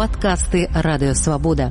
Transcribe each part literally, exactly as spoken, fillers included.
Подкасты Радио Свобода.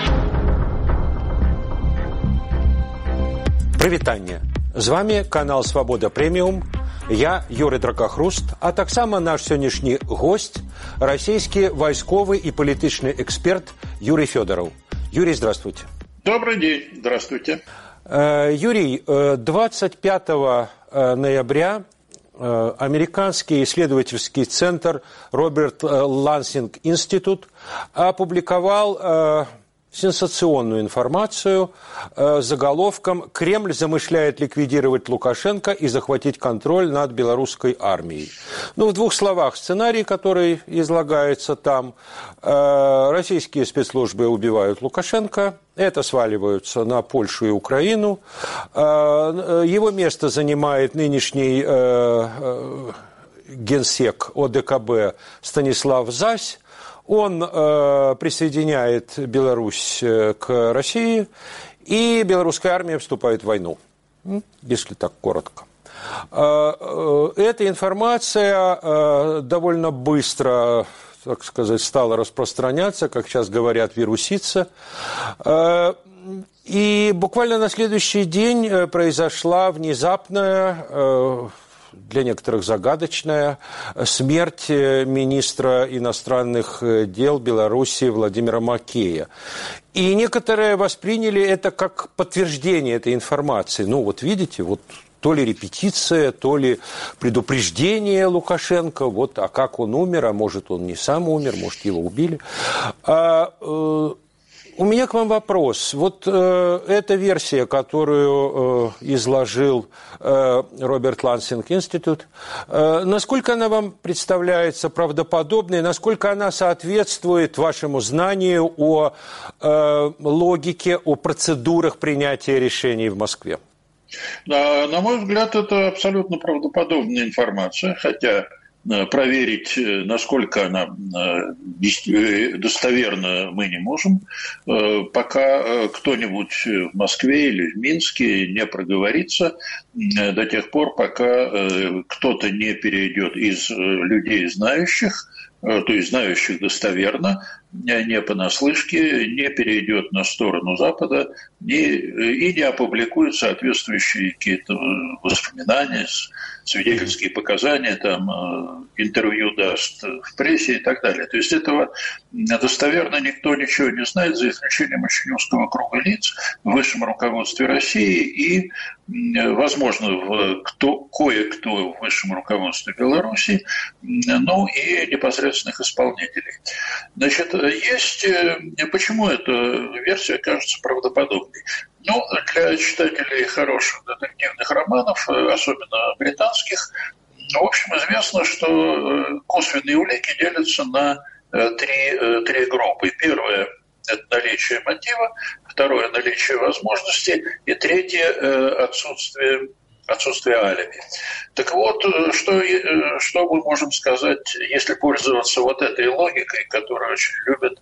Прывітанне. З вами канал Свобода Премиум. Я Юрий Дракахруст, а таксама наш сённяшні гость, российский войсковый и политичный эксперт Юрий Федоров. Юрий, здравствуйте. Добрый день, здравствуйте. Юрий, двадцать пятого ноября американский исследовательский центр Роберт Лансинг Институт опубликовал сенсационную информацию с заголовком «Кремль замышляет ликвидировать Лукашенко и захватить контроль над белорусской армией». Ну, в двух словах, сценарий, который излагается там. Российские спецслужбы убивают Лукашенко, это сваливаются на Польшу и Украину. Его место занимает нынешний генсек О Дэ Ка Бэ Станислав Зась. Он э, присоединяет Беларусь к России, и белорусская армия вступает в войну, если так коротко. Э, э, эта информация э, довольно быстро, так сказать, стала распространяться, как сейчас говорят, вируситься. Э, и буквально на следующий день произошла внезапная, э, для некоторых загадочная смерть министра иностранных дел Беларуси Владимира Макея. И некоторые восприняли это как подтверждение этой информации. Ну, вот видите, вот то ли репетиция, то ли предупреждение Лукашенко, вот, а как он умер, а может, он не сам умер, может, его убили. А, э, У меня к вам вопрос. Вот э, эта версия, которую э, изложил э, Роберт Лансинг Институт, э, насколько она вам представляется правдоподобной, насколько она соответствует вашему знанию о э, логике, о процедурах принятия решений в Москве? На, на мой взгляд, это абсолютно правдоподобная информация, хотя проверить, насколько она достоверна, мы не можем, пока кто-нибудь в Москве или в Минске не проговорится, до тех пор, пока кто-то не перейдет из людей знающих, то есть знающих достоверно, не понаслышке, не перейдет на сторону Запада не, и не опубликует соответствующие какие-то воспоминания, свидетельские показания, там, интервью даст в прессе и так далее. То есть этого достоверно никто ничего не знает, за исключением очень узкого круга лиц в высшем руководстве России и, возможно, в кто, кое-кто в высшем руководстве Беларуси, ну и непосредственных исполнителей. Значит, есть... Почему эта версия кажется правдоподобной? Ну, для читателей хороших детективных романов, особенно британских, в общем, известно, что косвенные улики делятся на три, три группы. Первое – это наличие мотива, второе – наличие возможности, и третье – отсутствие, отсутствие алиби. Так вот, что, что мы можем сказать, если пользоваться вот этой логикой, которую очень любят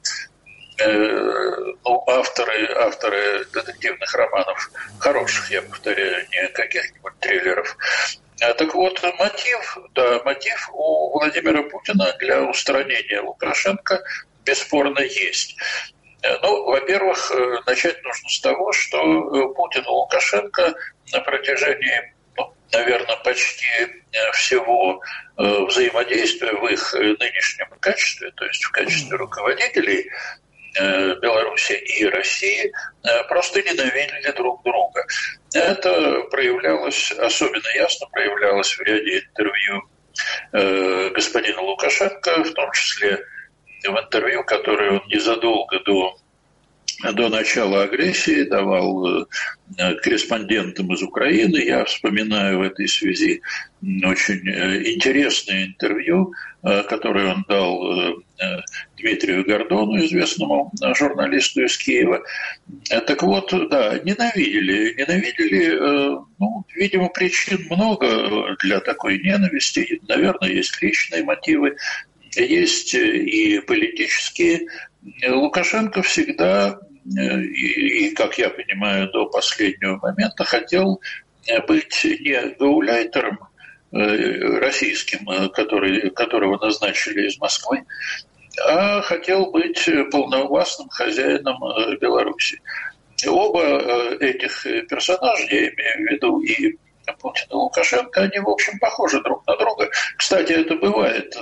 ну, авторы, авторы детективных романов, хороших, я повторяю, не каких-нибудь триллеров. Так вот, мотив, да, мотив у Владимира Путина для устранения Лукашенко бесспорно есть. Ну, во-первых, начать нужно с того, что Путин и Лукашенко на протяжении, ну, наверное, почти всего взаимодействия в их нынешнем качестве, то есть в качестве руководителей Беларуси и России, просто ненавидели друг друга. Это проявлялось, особенно ясно проявлялось в ряде интервью господина Лукашенко, в том числе в интервью, которое он незадолго до, до начала агрессии давал корреспондентам из Украины. Я вспоминаю в этой связи очень интересное интервью, которое он дал Дмитрию Гордону, известному журналисту из Киева. Так вот, да, ненавидели. Ненавидели, ну, видимо, причин много для такой ненависти. Наверное, есть личные мотивы, есть и политические. Лукашенко всегда, и, как я понимаю, до последнего момента хотел быть не гауляйтером российским, который, которого назначили из Москвы, а хотел быть полновластным хозяином Беларуси. Оба этих персонажа, я имею в виду и Путин и Лукашенко, они, в общем, похожи друг на друга. Кстати, это бывает,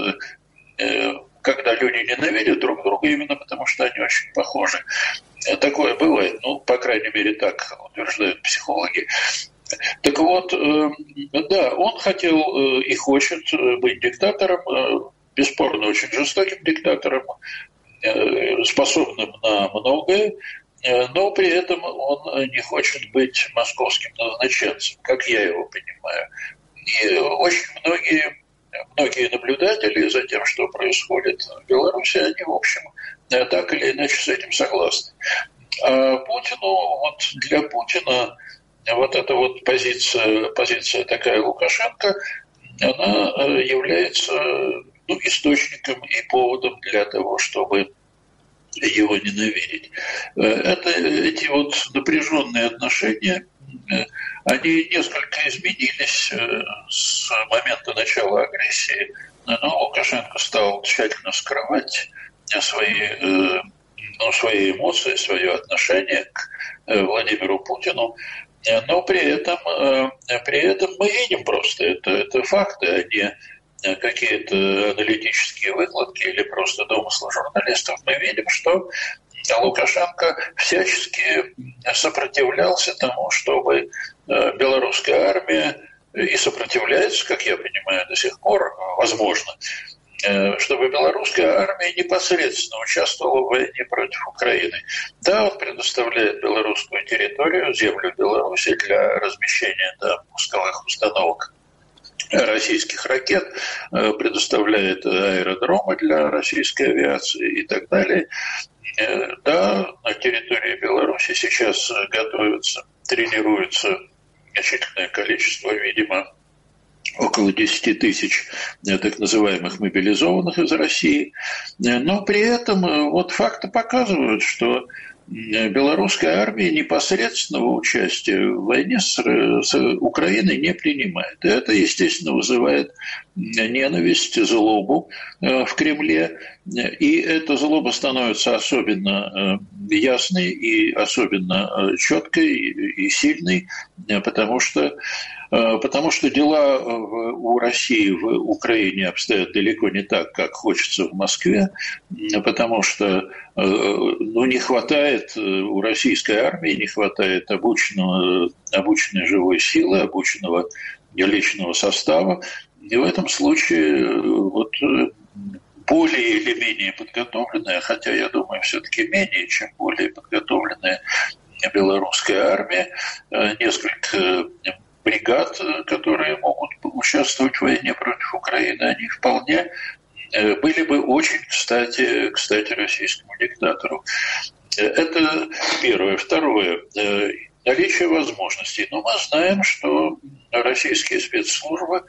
когда люди ненавидят друг друга, именно потому что они очень похожи. Такое бывает, ну, по крайней мере, так утверждают психологи. Так вот, да, он хотел и хочет быть диктатором, бесспорно очень жестоким диктатором, способным на многое, но при этом он не хочет быть московским назначенцем, как я его понимаю. И очень многие, многие наблюдатели за тем, что происходит в Беларуси, они, в общем, так или иначе с этим согласны. А Путину, вот для Путина вот эта вот позиция, позиция такая Лукашенко, она является, ну, источником и поводом для того, чтобы его ненавидеть. Это, эти вот напряженные отношения, они несколько изменились с момента начала агрессии, но Лукашенко стал тщательно скрывать свои, ну, свои эмоции, свое отношение к Владимиру Путину. Но при этом, при этом мы видим просто, это, это факты, а не какие-то аналитические выкладки или просто домыслы журналистов. Мы видим, что Лукашенко всячески сопротивлялся тому, чтобы белорусская армия, и сопротивляется, как я понимаю, до сих пор, возможно, чтобы белорусская армия непосредственно участвовала в войне против Украины. Да, он предоставляет белорусскую территорию, землю Беларуси для размещения там пусковых установок российских ракет, предоставляет аэродромы для российской авиации и так далее. Да, на территории Беларуси сейчас готовятся, тренируются значительное количество, видимо, около десять тысяч так называемых мобилизованных из России. Но при этом вот факты показывают, что белорусская армия непосредственного участия в войне с, с Украиной не принимает. И это, естественно, вызывает ненависть, злобу в Кремле. И эта злоба становится особенно ясной и особенно четкой и сильной, потому что Потому что дела у России в Украине обстоят далеко не так, как хочется в Москве, потому что, ну, не хватает у российской армии, не хватает обученного, обученной живой силы, обученного личного состава. И в этом случае вот более или менее подготовленная, хотя я думаю, все-таки менее, чем более подготовленная белорусская армия, несколько бригад, которые могут участвовать в войне против Украины, они вполне были бы очень кстати, кстати российскому диктатору. Это первое. Второе. Наличие возможностей. Но мы знаем, что российские спецслужбы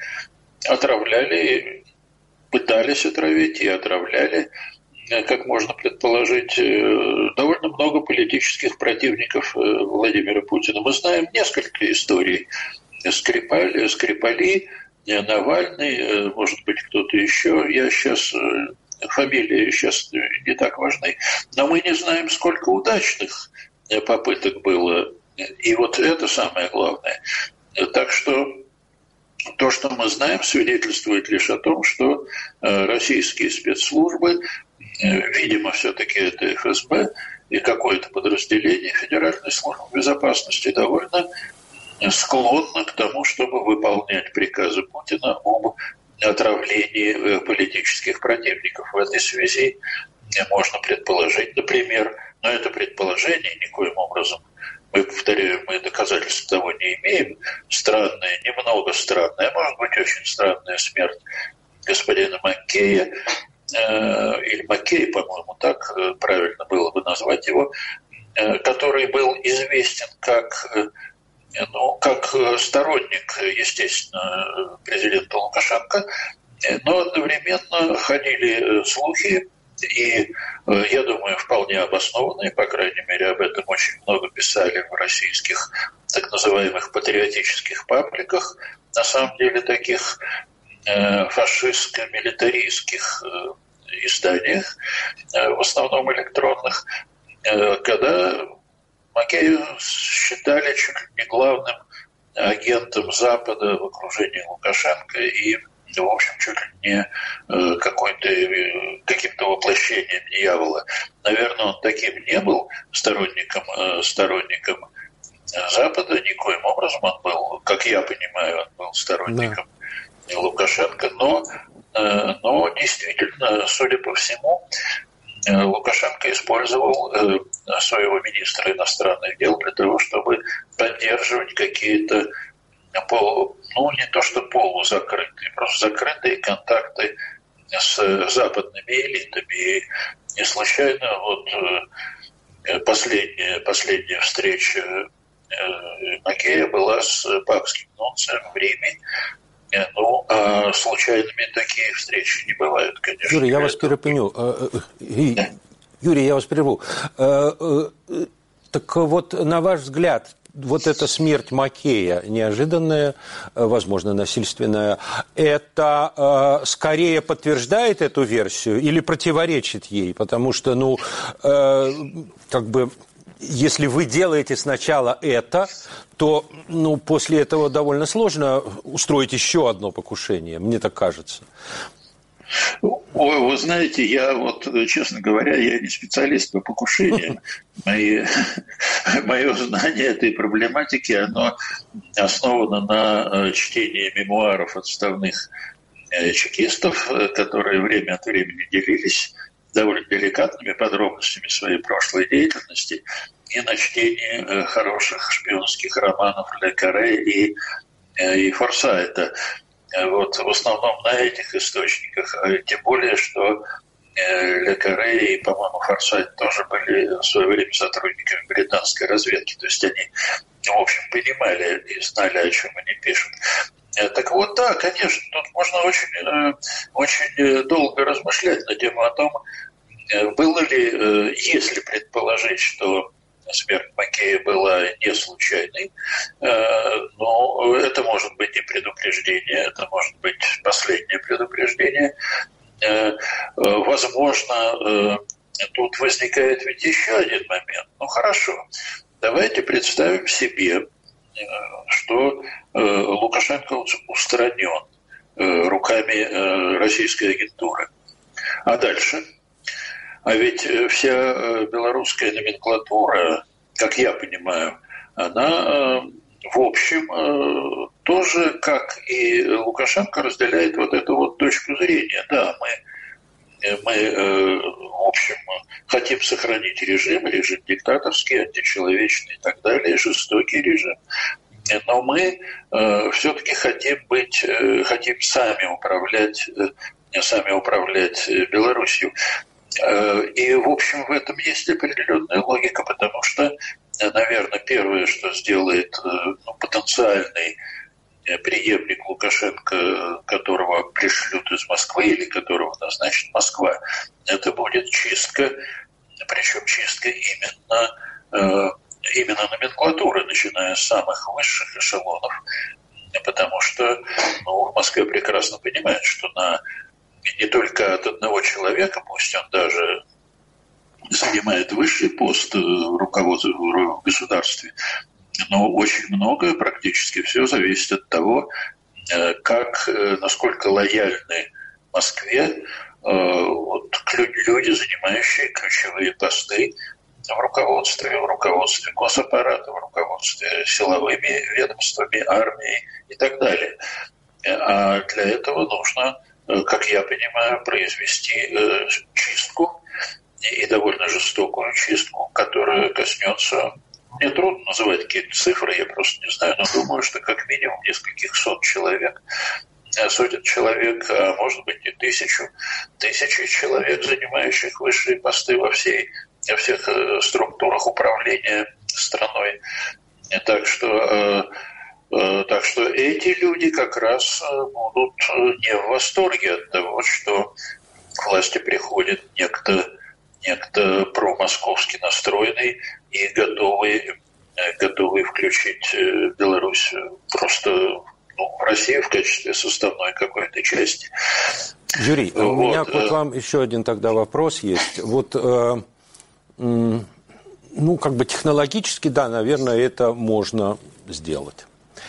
отравляли, пытались отравить и отравляли, как можно предположить, довольно много политических противников Владимира Путина. Мы знаем несколько историй. Скрипали, Скрипали, Навальный, может быть, кто-то еще. Я сейчас, фамилии сейчас не так важны. Но мы не знаем, сколько удачных попыток было. И вот это самое главное. Так что то, что мы знаем, свидетельствует лишь о том, что российские спецслужбы, видимо, все-таки это эф эс бэ и какое-то подразделение Федеральной службы безопасности, довольно склонно к тому, чтобы выполнять приказы Путина об отравлении политических противников. В этой связи можно предположить, например, но это предположение никоим образом, мы, повторяю, мы доказательств того не имеем, странная, немного странная, может быть, очень странная смерть господина Маккея, э, или Маккей, по-моему, так правильно было бы назвать его, э, который был известен как... Ну, как сторонник, естественно, президента Лукашенко, но одновременно ходили слухи, и, я думаю, вполне обоснованные, по крайней мере, об этом очень много писали в российских так называемых патриотических пабликах, на самом деле таких фашистско-милитаристских изданиях, в основном электронных, когда Макеева считали чуть ли не главным агентом Запада в окружении Лукашенко и, в общем, чуть ли не какой-то, каким-то воплощением дьявола. Наверное, он таким не был сторонником, сторонником Запада, никоим образом он был, как я понимаю, он был сторонником да. Лукашенко, но, но действительно, судя по всему, Лукашенко использовал своего министра иностранных дел для того, чтобы поддерживать какие-то полу, ну не то что полузакрытые, просто закрытые контакты с западными элитами. И не случайно вот последняя, последняя встреча Макея была с папским нунцием в Риме. Ну, а случайными такие встречи не бывают, конечно. Юрий, я вас перепоню. Юрий, я вас прерву. Так вот, на ваш взгляд, вот эта смерть Макея, неожиданная, возможно, насильственная, это скорее подтверждает эту версию или противоречит ей? Потому что, ну, как бы... Если вы делаете сначала это, то ну, после этого довольно сложно устроить еще одно покушение, мне так кажется. Ой, вы знаете, я вот, честно говоря, я не специалист по покушениям. Мои, мое знание этой проблематики, оно основано на чтении мемуаров отставных чекистов, которые время от времени делились довольно деликатными подробностями своей прошлой деятельности и на чтении хороших шпионских романов Ле Карре и, и Форсайта. Вот в основном на этих источниках, тем более, что Ле Карре и, по-моему, Форсайт тоже были в свое время сотрудниками британской разведки, то есть они, в общем, понимали и знали, о чем они пишут. Так вот, да, конечно, тут можно очень, очень долго размышлять на тему о том, было ли, если предположить, что смерть Макея была не случайной, но это может быть и предупреждение, это может быть последнее предупреждение. Возможно, тут возникает ведь еще один момент. Ну хорошо, давайте представим себе, что Лукашенко устранен руками российской агентуры. А дальше? А ведь вся белорусская номенклатура, как я понимаю, она, в общем, тоже, как и Лукашенко, разделяет вот эту вот точку зрения. Да, мы, мы в общем, хотим сохранить режим, режим диктаторский, античеловечный и так далее, жестокий режим. Но мы все-таки хотим быть, хотим сами управлять, сами управлять Беларусью. И, в общем, в этом есть определенная логика, потому что, наверное, первое, что сделает ну, потенциальный преемник Лукашенко, которого пришлют из Москвы или которого назначит Москва, это будет чистка, причем чистка именно, именно номенклатуры, начиная с самых высших эшелонов, потому что ну, в Москве прекрасно понимают, что на не только от одного человека, пусть он даже занимает высший пост в руководстве в государстве, но очень многое, практически все зависит от того, как, насколько лояльны Москве вот, люди, занимающие ключевые посты в руководстве, в руководстве госаппарата, в руководстве силовыми ведомствами, армией и так далее. А для этого нужно, как я понимаю, произвести э, чистку, и довольно жестокую чистку, которая коснется, мне трудно называть какие-то цифры, я просто не знаю, но думаю, что как минимум нескольких сот человек, сотен человек, а может быть и тысячу, тысячи человек, занимающих высшие посты во, всей, во всех э, структурах управления страной. Так что... Э, Так что эти люди как раз будут не в восторге от того, что к власти приходит некто, некто промосковски настроенный и готовый, готовый включить Беларусь просто ну, в России в качестве составной какой-то части. Юрий, вот. У меня к э... вам еще один тогда вопрос есть. Вот, э, э, ну, как бы технологически, да, наверное, это можно сделать.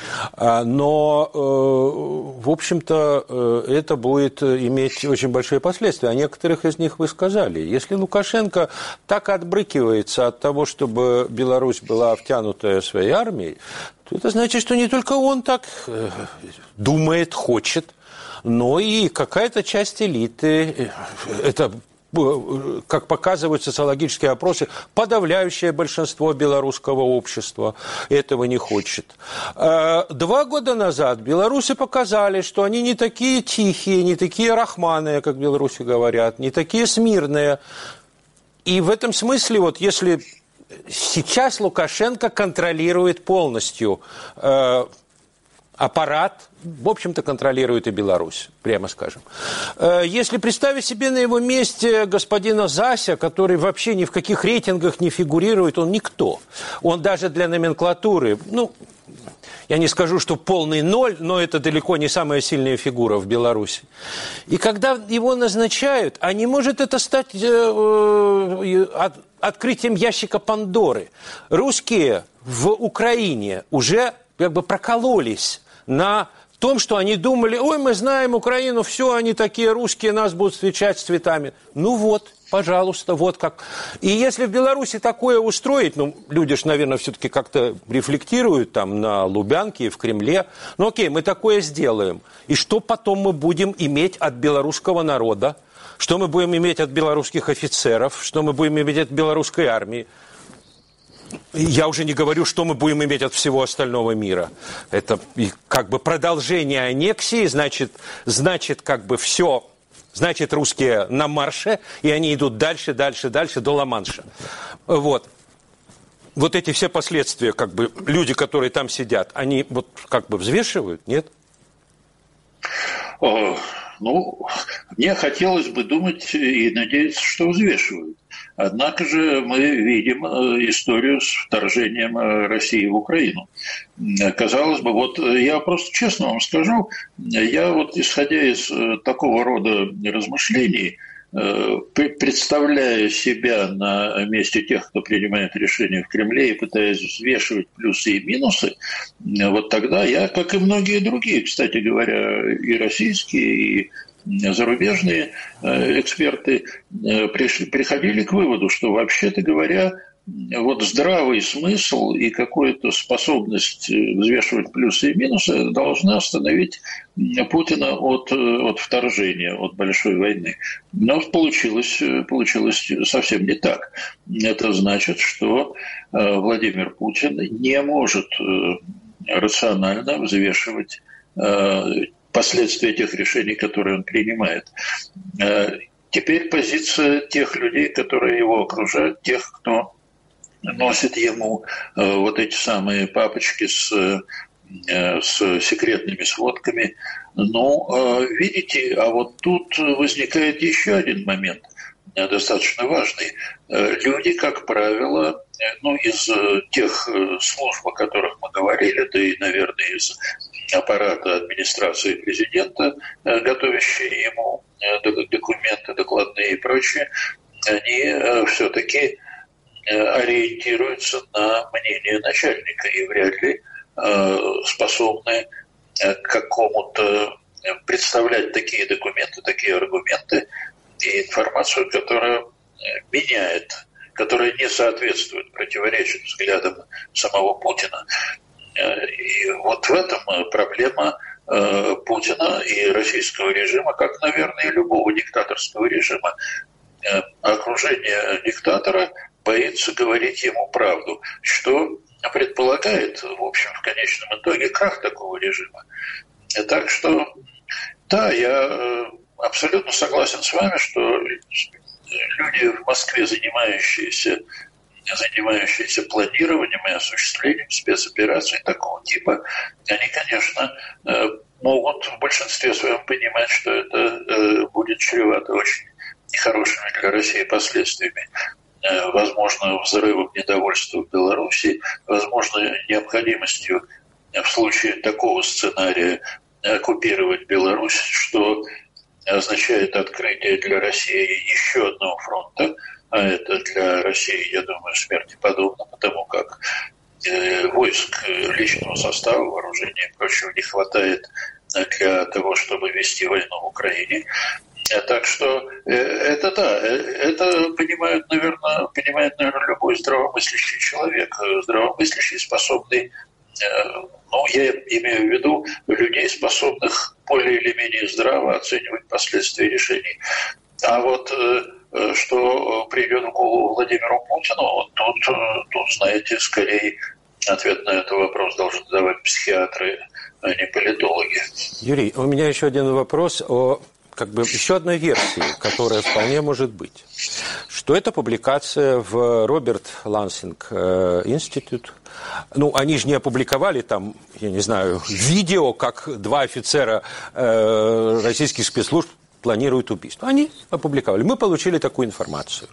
Но, в общем-то, это будет иметь очень большие последствия. А некоторых из них вы сказали. Если Лукашенко так отбрыкивается от того, чтобы Беларусь была втянутая своей армией, то это значит, что не только он так думает, хочет, но и какая-то часть элиты, это, как показывают социологические опросы, подавляющее большинство белорусского общества этого не хочет. Два года назад белорусы показали, что они не такие тихие, не такие рахманые, как белорусы говорят, не такие смирные. И в этом смысле, вот если сейчас Лукашенко контролирует полностью э, аппарат, в общем-то, контролирует и Беларусь, прямо скажем. Если представить себе на его месте господина Зася, который вообще ни в каких рейтингах не фигурирует, он никто. Он даже для номенклатуры, ну, я не скажу, что полный ноль, но это далеко не самая сильная фигура в Беларуси. И когда его назначают, а не может это стать э, э, от, открытием ящика Пандоры. Русские в Украине уже как бы прокололись на том, что они думали, ой, мы знаем Украину, все, они такие русские, нас будут встречать с цветами. Ну вот, пожалуйста, вот как. И если в Беларуси такое устроить, ну, люди же, наверное, все-таки как-то рефлектируют там на Лубянке и в Кремле, ну окей, мы такое сделаем. И что потом мы будем иметь от белорусского народа? Что мы будем иметь от белорусских офицеров? Что мы будем иметь от белорусской армии? Я уже не говорю, что мы будем иметь от всего остального мира. Это как бы продолжение аннексии, значит, значит как бы все, значит русские на марше, и они идут дальше, дальше, дальше до Ла-Манша. Вот. Вот эти все последствия, как бы люди, которые там сидят, они вот как бы взвешивают, нет? О, ну, мне хотелось бы думать и надеяться, что взвешивают. Однако же мы видим историю с вторжением России в Украину. Казалось бы, вот я просто честно вам скажу, я вот исходя из такого рода размышлений, представляя себя на месте тех, кто принимает решения в Кремле и пытаясь взвешивать плюсы и минусы, вот тогда я, как и многие другие, кстати говоря, и российские, и зарубежные эксперты пришли, приходили к выводу, что, вообще-то говоря, вот здравый смысл и какая-то способность взвешивать плюсы и минусы должна остановить Путина от, от вторжения, от большой войны. Но получилось, получилось совсем не так. Это значит, что Владимир Путин не может рационально взвешивать последствия тех решений, которые он принимает. Теперь позиция тех людей, которые его окружают, тех, кто носит ему вот эти самые папочки с, с секретными сводками. Ну, видите, а вот тут возникает еще один момент, достаточно важный. Люди, как правило, ну, из тех служб, о которых мы говорили, да и, наверное, из аппарата администрации президента, готовящие ему документы, докладные и прочее, они все-таки ориентируются на мнение начальника и вряд ли способны к какому-то представлять такие документы, такие аргументы и информацию, которая меняет, которая не соответствует, противоречит взглядам самого Путина. И вот в этом проблема Путина и российского режима, как, наверное, и любого диктаторского режима. Окружение диктатора боится говорить ему правду, что предполагает, в общем, в конечном итоге, крах такого режима. Так что, да, я абсолютно согласен с вами, что люди в Москве, занимающиеся занимающиеся планированием и осуществлением спецопераций такого типа, они, конечно, могут в большинстве своем понимать, что это будет чревато очень нехорошими для России последствиями. Возможно, взрывом недовольства в Беларуси, возможно, необходимостью в случае такого сценария оккупировать Беларусь, что означает открытие для России еще одного фронта, а это для России, я думаю, смерти подобно, потому как э, войск, личного состава, вооружения и прочего не хватает для того, чтобы вести войну в Украине. Так что э, это да, э, это понимает, наверное, понимает, наверное, любой здравомыслящий человек, здравомыслящий, способный, э, ну, я имею в виду людей, способных более или менее здраво оценивать последствия решений. А вот э, что придет в голову Владимиру Путину, тут, тут, знаете, скорее ответ на этот вопрос должны давать психиатры, а не политологи. Юрий, у меня еще один вопрос о как бы еще одной версии, которая вполне может быть, что это публикация в Роберт Лансинг Институт. Ну, они же не опубликовали там, я не знаю, видео, как два офицера э, российских спецслужб планируют убийство. Они опубликовали. Мы получили такую информацию.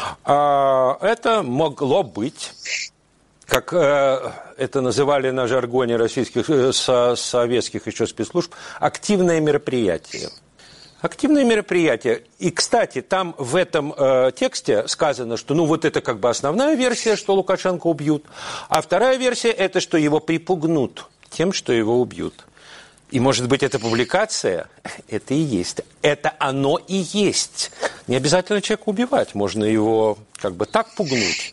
А это могло быть, как э, это называли на жаргоне российских, э, со, советских еще спецслужб, активное мероприятие. Активное мероприятие. И, кстати, там в этом э, тексте сказано, что ну вот это как бы основная версия, что Лукашенко убьют, а вторая версия – это что его припугнут тем, что его убьют. И, может быть, эта публикация – это и есть. Это оно и есть. Не обязательно человека убивать. Можно его как бы так пугнуть,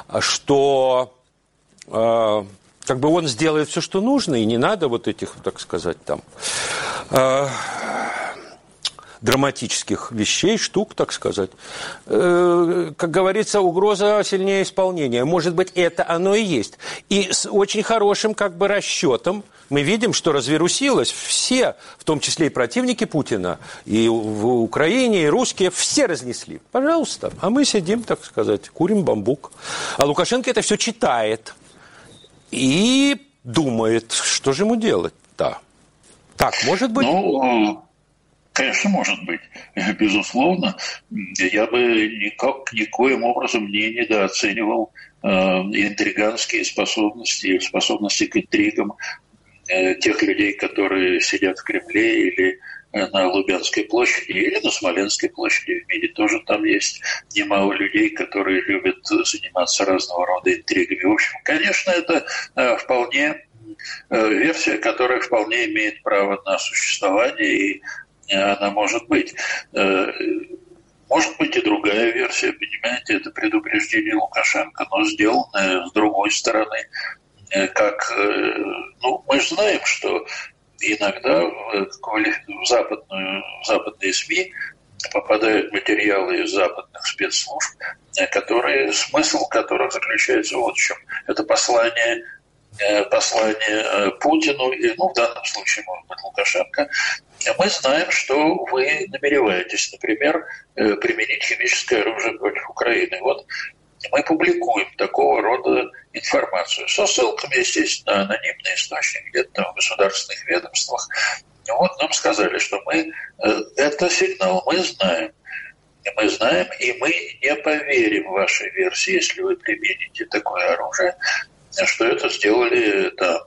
что э, как бы он сделает все, что нужно, и не надо вот этих, так сказать, там… Э, драматических вещей, штук, так сказать. Э, как говорится, угроза сильнее исполнения. Может быть, это оно и есть. И с очень хорошим как бы расчетом мы видим, что развирусилось. Все, в том числе и противники Путина, и в Украине, и русские, все разнесли. Пожалуйста. А мы сидим, так сказать, курим бамбук. А Лукашенко это все читает и думает, что же ему делать-то. Так, может быть? Ну, конечно, может быть, безусловно. Я бы никак, никоим образом не недооценивал э, интриганские способности, способности к интригам э, тех людей, которые сидят в Кремле или на Лубянской площади, или на Смоленской площади. В мире тоже там есть немало людей, которые любят заниматься разного рода интригами. В общем, конечно, это э, вполне э, версия, которая вполне имеет право на существование, и она может быть. Может быть и другая версия, понимаете, это предупреждение Лукашенко, но сделанное с другой стороны. Как, ну, мы же знаем, что иногда в, западную, в западные СМИ попадают материалы из западных спецслужб, которые, смысл которых заключается вот в чем. Это послание послание Путину, и, ну, в данном случае, может быть, Лукашенко, мы знаем, что вы намереваетесь, например, применить химическое оружие против Украины. Вот мы публикуем такого рода информацию со ссылками, естественно, на анонимные источники, где-то там в государственных ведомствах. Вот нам сказали, что мы, это сигнал, мы знаем. Мы знаем, и мы не поверим вашей версии, если вы примените такое оружие, что это сделали там,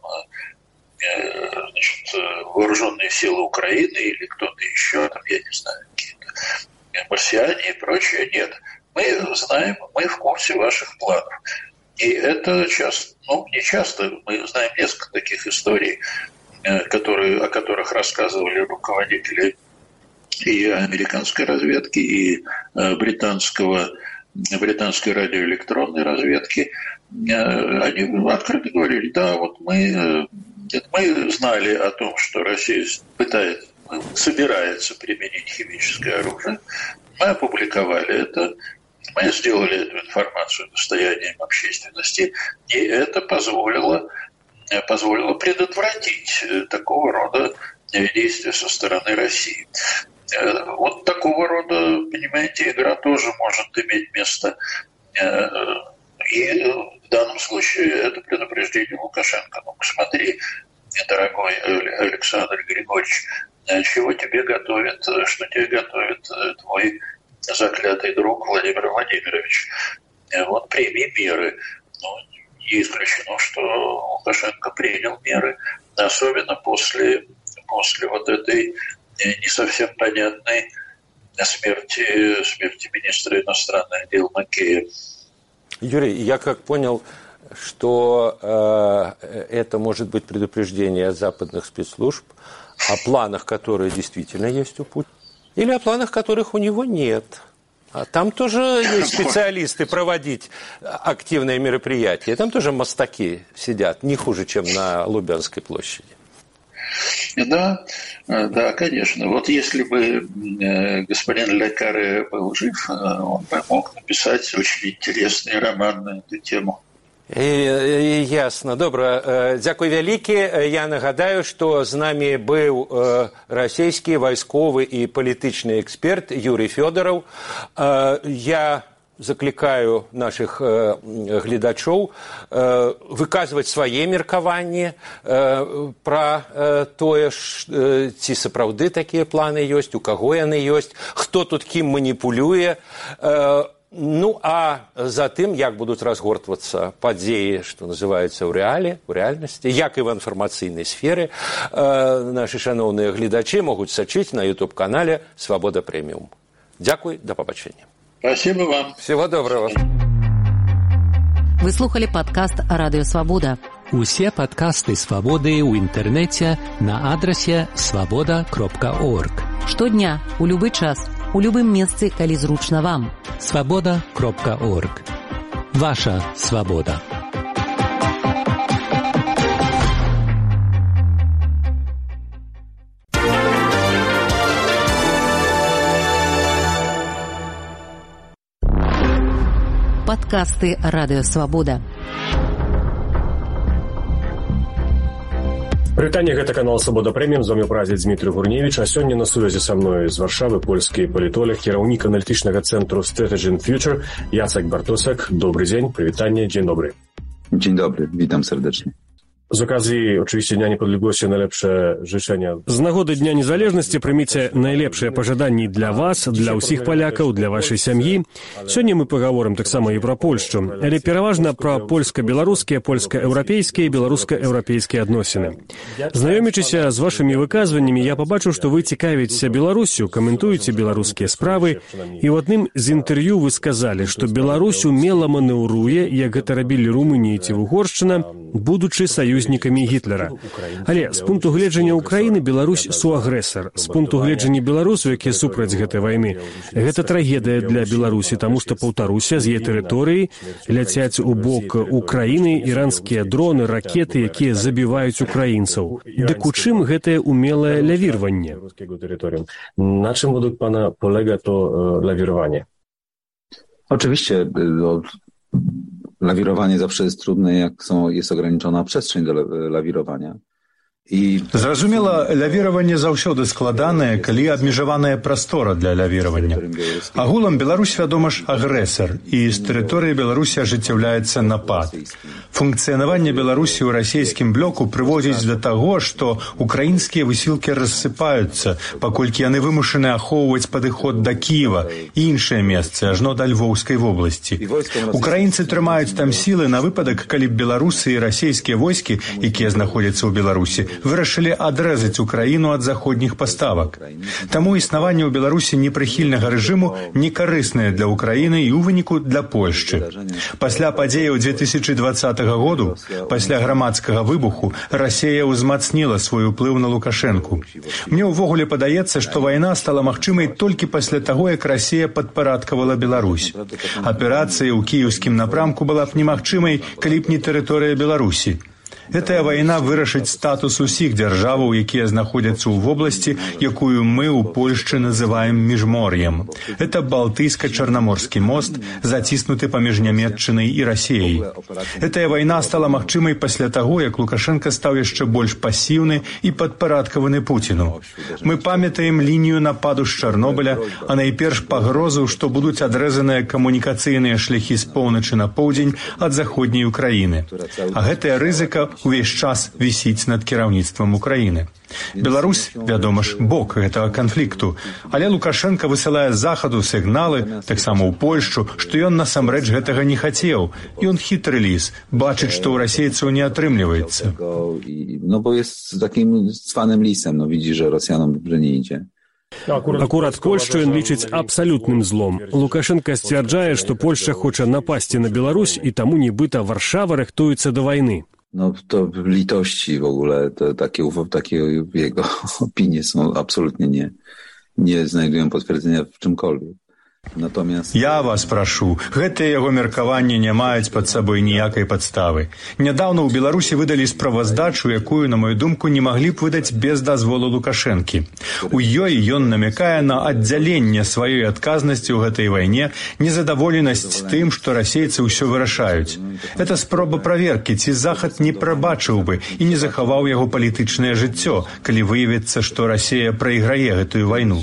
значит, вооруженные силы Украины или кто-то еще, там, я не знаю, какие-то марсиане и прочее. Нет. Мы знаем, мы в курсе ваших планов. И это часто, ну, не часто, мы знаем несколько таких историй, которые, о которых рассказывали руководители и американской разведки, и британского, британской радиоэлектронной разведки. Они открыто говорили, да, вот мы, мы знали о том, что Россия пытается, собирается применить химическое оружие. Мы опубликовали это, мы сделали эту информацию достоянием общественности, и это позволило, позволило предотвратить такого рода действия со стороны России. Вот такого рода, понимаете, игра тоже может иметь место. И в данном случае это предупреждение Лукашенко. Ну, посмотри, дорогой Александр Григорьевич, чего тебе готовит, что тебе готовит твой заклятый друг Владимир Владимирович. Вот прими меры. Ну, не исключено, что Лукашенко принял меры, особенно после, после вот этой не совсем понятной смерти, смерти министра иностранных дел Макея. Юрий, я как понял, что э, это может быть предупреждение от западных спецслужб о планах, которые действительно есть у Путина, или о планах, которых у него нет. А там тоже есть специалисты проводить активные мероприятия. Там тоже мастаки сидят, не хуже, чем на Лубянской площади. Да, да, конечно. Вот если бы господин Ле Карре был жив, он бы мог написать очень интересный роман на эту тему. І, і, ясно. Добре. Дякую вялікі. Я нагадаю, што з намі быў расійскі вайсковы і палітычны эксперт Юрий Фёдоров. Я закликаю наших гледачоў выказваць свае меркаванні пра тое, ці сапраўды такія планы ёсць, у каго яны ёсць, хто тут кім маніпулюе. Ну, а затым, як будуць разгортвацца падзеі, што называецца ў рэале, у рэальнасці, як і в інфармацыйнай сферы, нашы шаноўныя гледачы могуць сачыць на ютуб-канале «Свабода Прэміум». Дзякуй, да пабачэння. Спасибо вам. Всего доброго. Вы слухали падкаст «Радыё Свабода». Усе падкасты «Свабоды» ў інтэрнэце на адрасе свабода кропка орг. Штодня, у любы час, у любым месцы, калі зручна вам. свабода кропка орг. Ваша свабода. Падкасты «Радыё Свабода». Прывітанне, гэта канал «Свабода Прэміум», з вамі празіць Дмітрый Гурневіч, а сёння на сувязі са мной з Варшавы польскі палітолог, кіраўнік аналітычнага цэнтру Strategy and Future Jacek Bartosek. Dobry dzień, przywitanie, dzień dobry. Dzień dobry, witam serdecznie. Z okazji oczywiście Dnia Niepodległości najlepsze życzenia. Z nagody Dnia Niezależności прыміце найлепшыя пажаданні для вас, для ўсіх палякаў, для вашай сям'і. Сёння мы пагаворым таксама і пра Польшчу, але пераважна пра польска-беларускія, польска-еўрапейскія і беларуска-еўрапейскія адносіны. Знаёмячыся з вашымі выказваннямі, я пабачыў, што вы цікавіцеся Беларусю, каментуеце беларускія справы, і ў адным з інтэрв'ю вы сказалі, што Беларусь умела манеўруе, як гэта рабілі Румынія ці Угоршчына, будучы саюзнікамі Гітлера. Але з пункту гледжання Украіны Беларусь суагрэсар. З пункту гледжання беларусаў, якія супраць гэтай вайны, гэта трагедыя для Беларусі, таму што, паўтаруся, з яе тэрыторыі ляцяць у бок Украіны іранскія дроны, ракеты, якія забіваюць украінцаў. Дык у чым гэтае умелае лавірванне? Na czym według pana polega to lawirowanie? Oczywiście no, lawirowanie zawsze jest trudne, jak są, jest ograniczona przestrzeń do lawirowania. І... Зразумела, лавіраванне заўсёды складанае, калі абмежаваная прастора для лавіравання. Агулам Беларусь, вядома ж, агрэсар, і з тэрыторыі Беларусі ажыццяўляецца напад. Функцыянаванне Беларусі ў расійскім блоку прыводзіць да таго, што украінскія высілкі рассыпаюцца, паколькі яны вымушаны ахоўваць падыход да Кіева і іншыя месцы, ажно да Львоўскай вобласці. Украінцы трымаюць там сілы на выпадак, калі б беларусы і расійскія войскі, якія знаходзяцца ў Беларусі, вырашылі адрэзаць Украіну ад заходніх паставак. Таму існаванне ў Беларусі непрыхільнага рэжыму некарыснае для Украіны і ў выніку для Польшчы. Пасля падзеяў две тысячы двадцатага году, пасля грамадскага выбуху, Расія ўзмацніла свой уплыў на Лукашэнку. Мне ўвогуле падаецца, што вайна стала магчымай толькі пасля таго, як Расія падпарадкавала Беларусь. Аперацыя ў кіеўскім напрамку была б немагчымай, калі б не тэрыторыя Беларусі. Гэтая вайна вырашыць статус усіх дзяржаваў, якія знаходзяцца ў вобласці, якую мы ў Польшчы называем міжмор'ем. Гэта Балтыйска-Чарнаморскі мост, заціснуты паміж Нямецчынай і Расіяй. Гэтая вайна стала магчымай пасля таго, як Лукашенка стаў яшчэ больш пасіўны і падпарадкаваны Пуціну. Мы памятаем лінію нападу з Чарнобыля, а найперш пагрозу, што будуць адрэзаныя камунікацыйныя шляхі з поўначы на поўдзень ад заходняй Украіны. А гэтая рызыка увесь час вісіць над кіраўніцтвам Украіны. Беларусь, вядома ж, бок гэтага канфлікту, але Лукашенко высылае з захаду сігналы, таксама ў Польшчу, што ён насамрэч гэтага не хацеў. Ён хітры ліс, бачыць, што ў расейцаў не атрымліваецца. No bo jest takim cwanym lisem, no widzi, że Rosjanom dobrze nie idzie. Акурат Польшчу ён лічыць абсалютным злом. Лукашенко сцвярджае, што Польшча хоча напасці на Беларусь і таму нібыта Варшава рыхтуецца да вайны. No to litości w ogóle, to takie, takie jego opinie są absolutnie nie, nie znajdują potwierdzenia w czymkolwiek. Natomiast... Я вас прашу, гэтыя яго меркаванні не маюць пад сабой ніякай падставы. Нядаўна ў Беларусі выдалі справаздачу, якую, на мою думку, не маглі б выдаць без дазволу Лукашэнкі. У ёй ён намякае на аддзяленне сваёй адказнасці ў гэтай вайне, незадаволенасць тым, што расейцы ўсё вырашаюць. Это спроба праверкі, ці Захад не прабачыў бы і не захаваў яго палітычнае жыццё, калі выявіцца, што Расія прайграе гэтую вайну.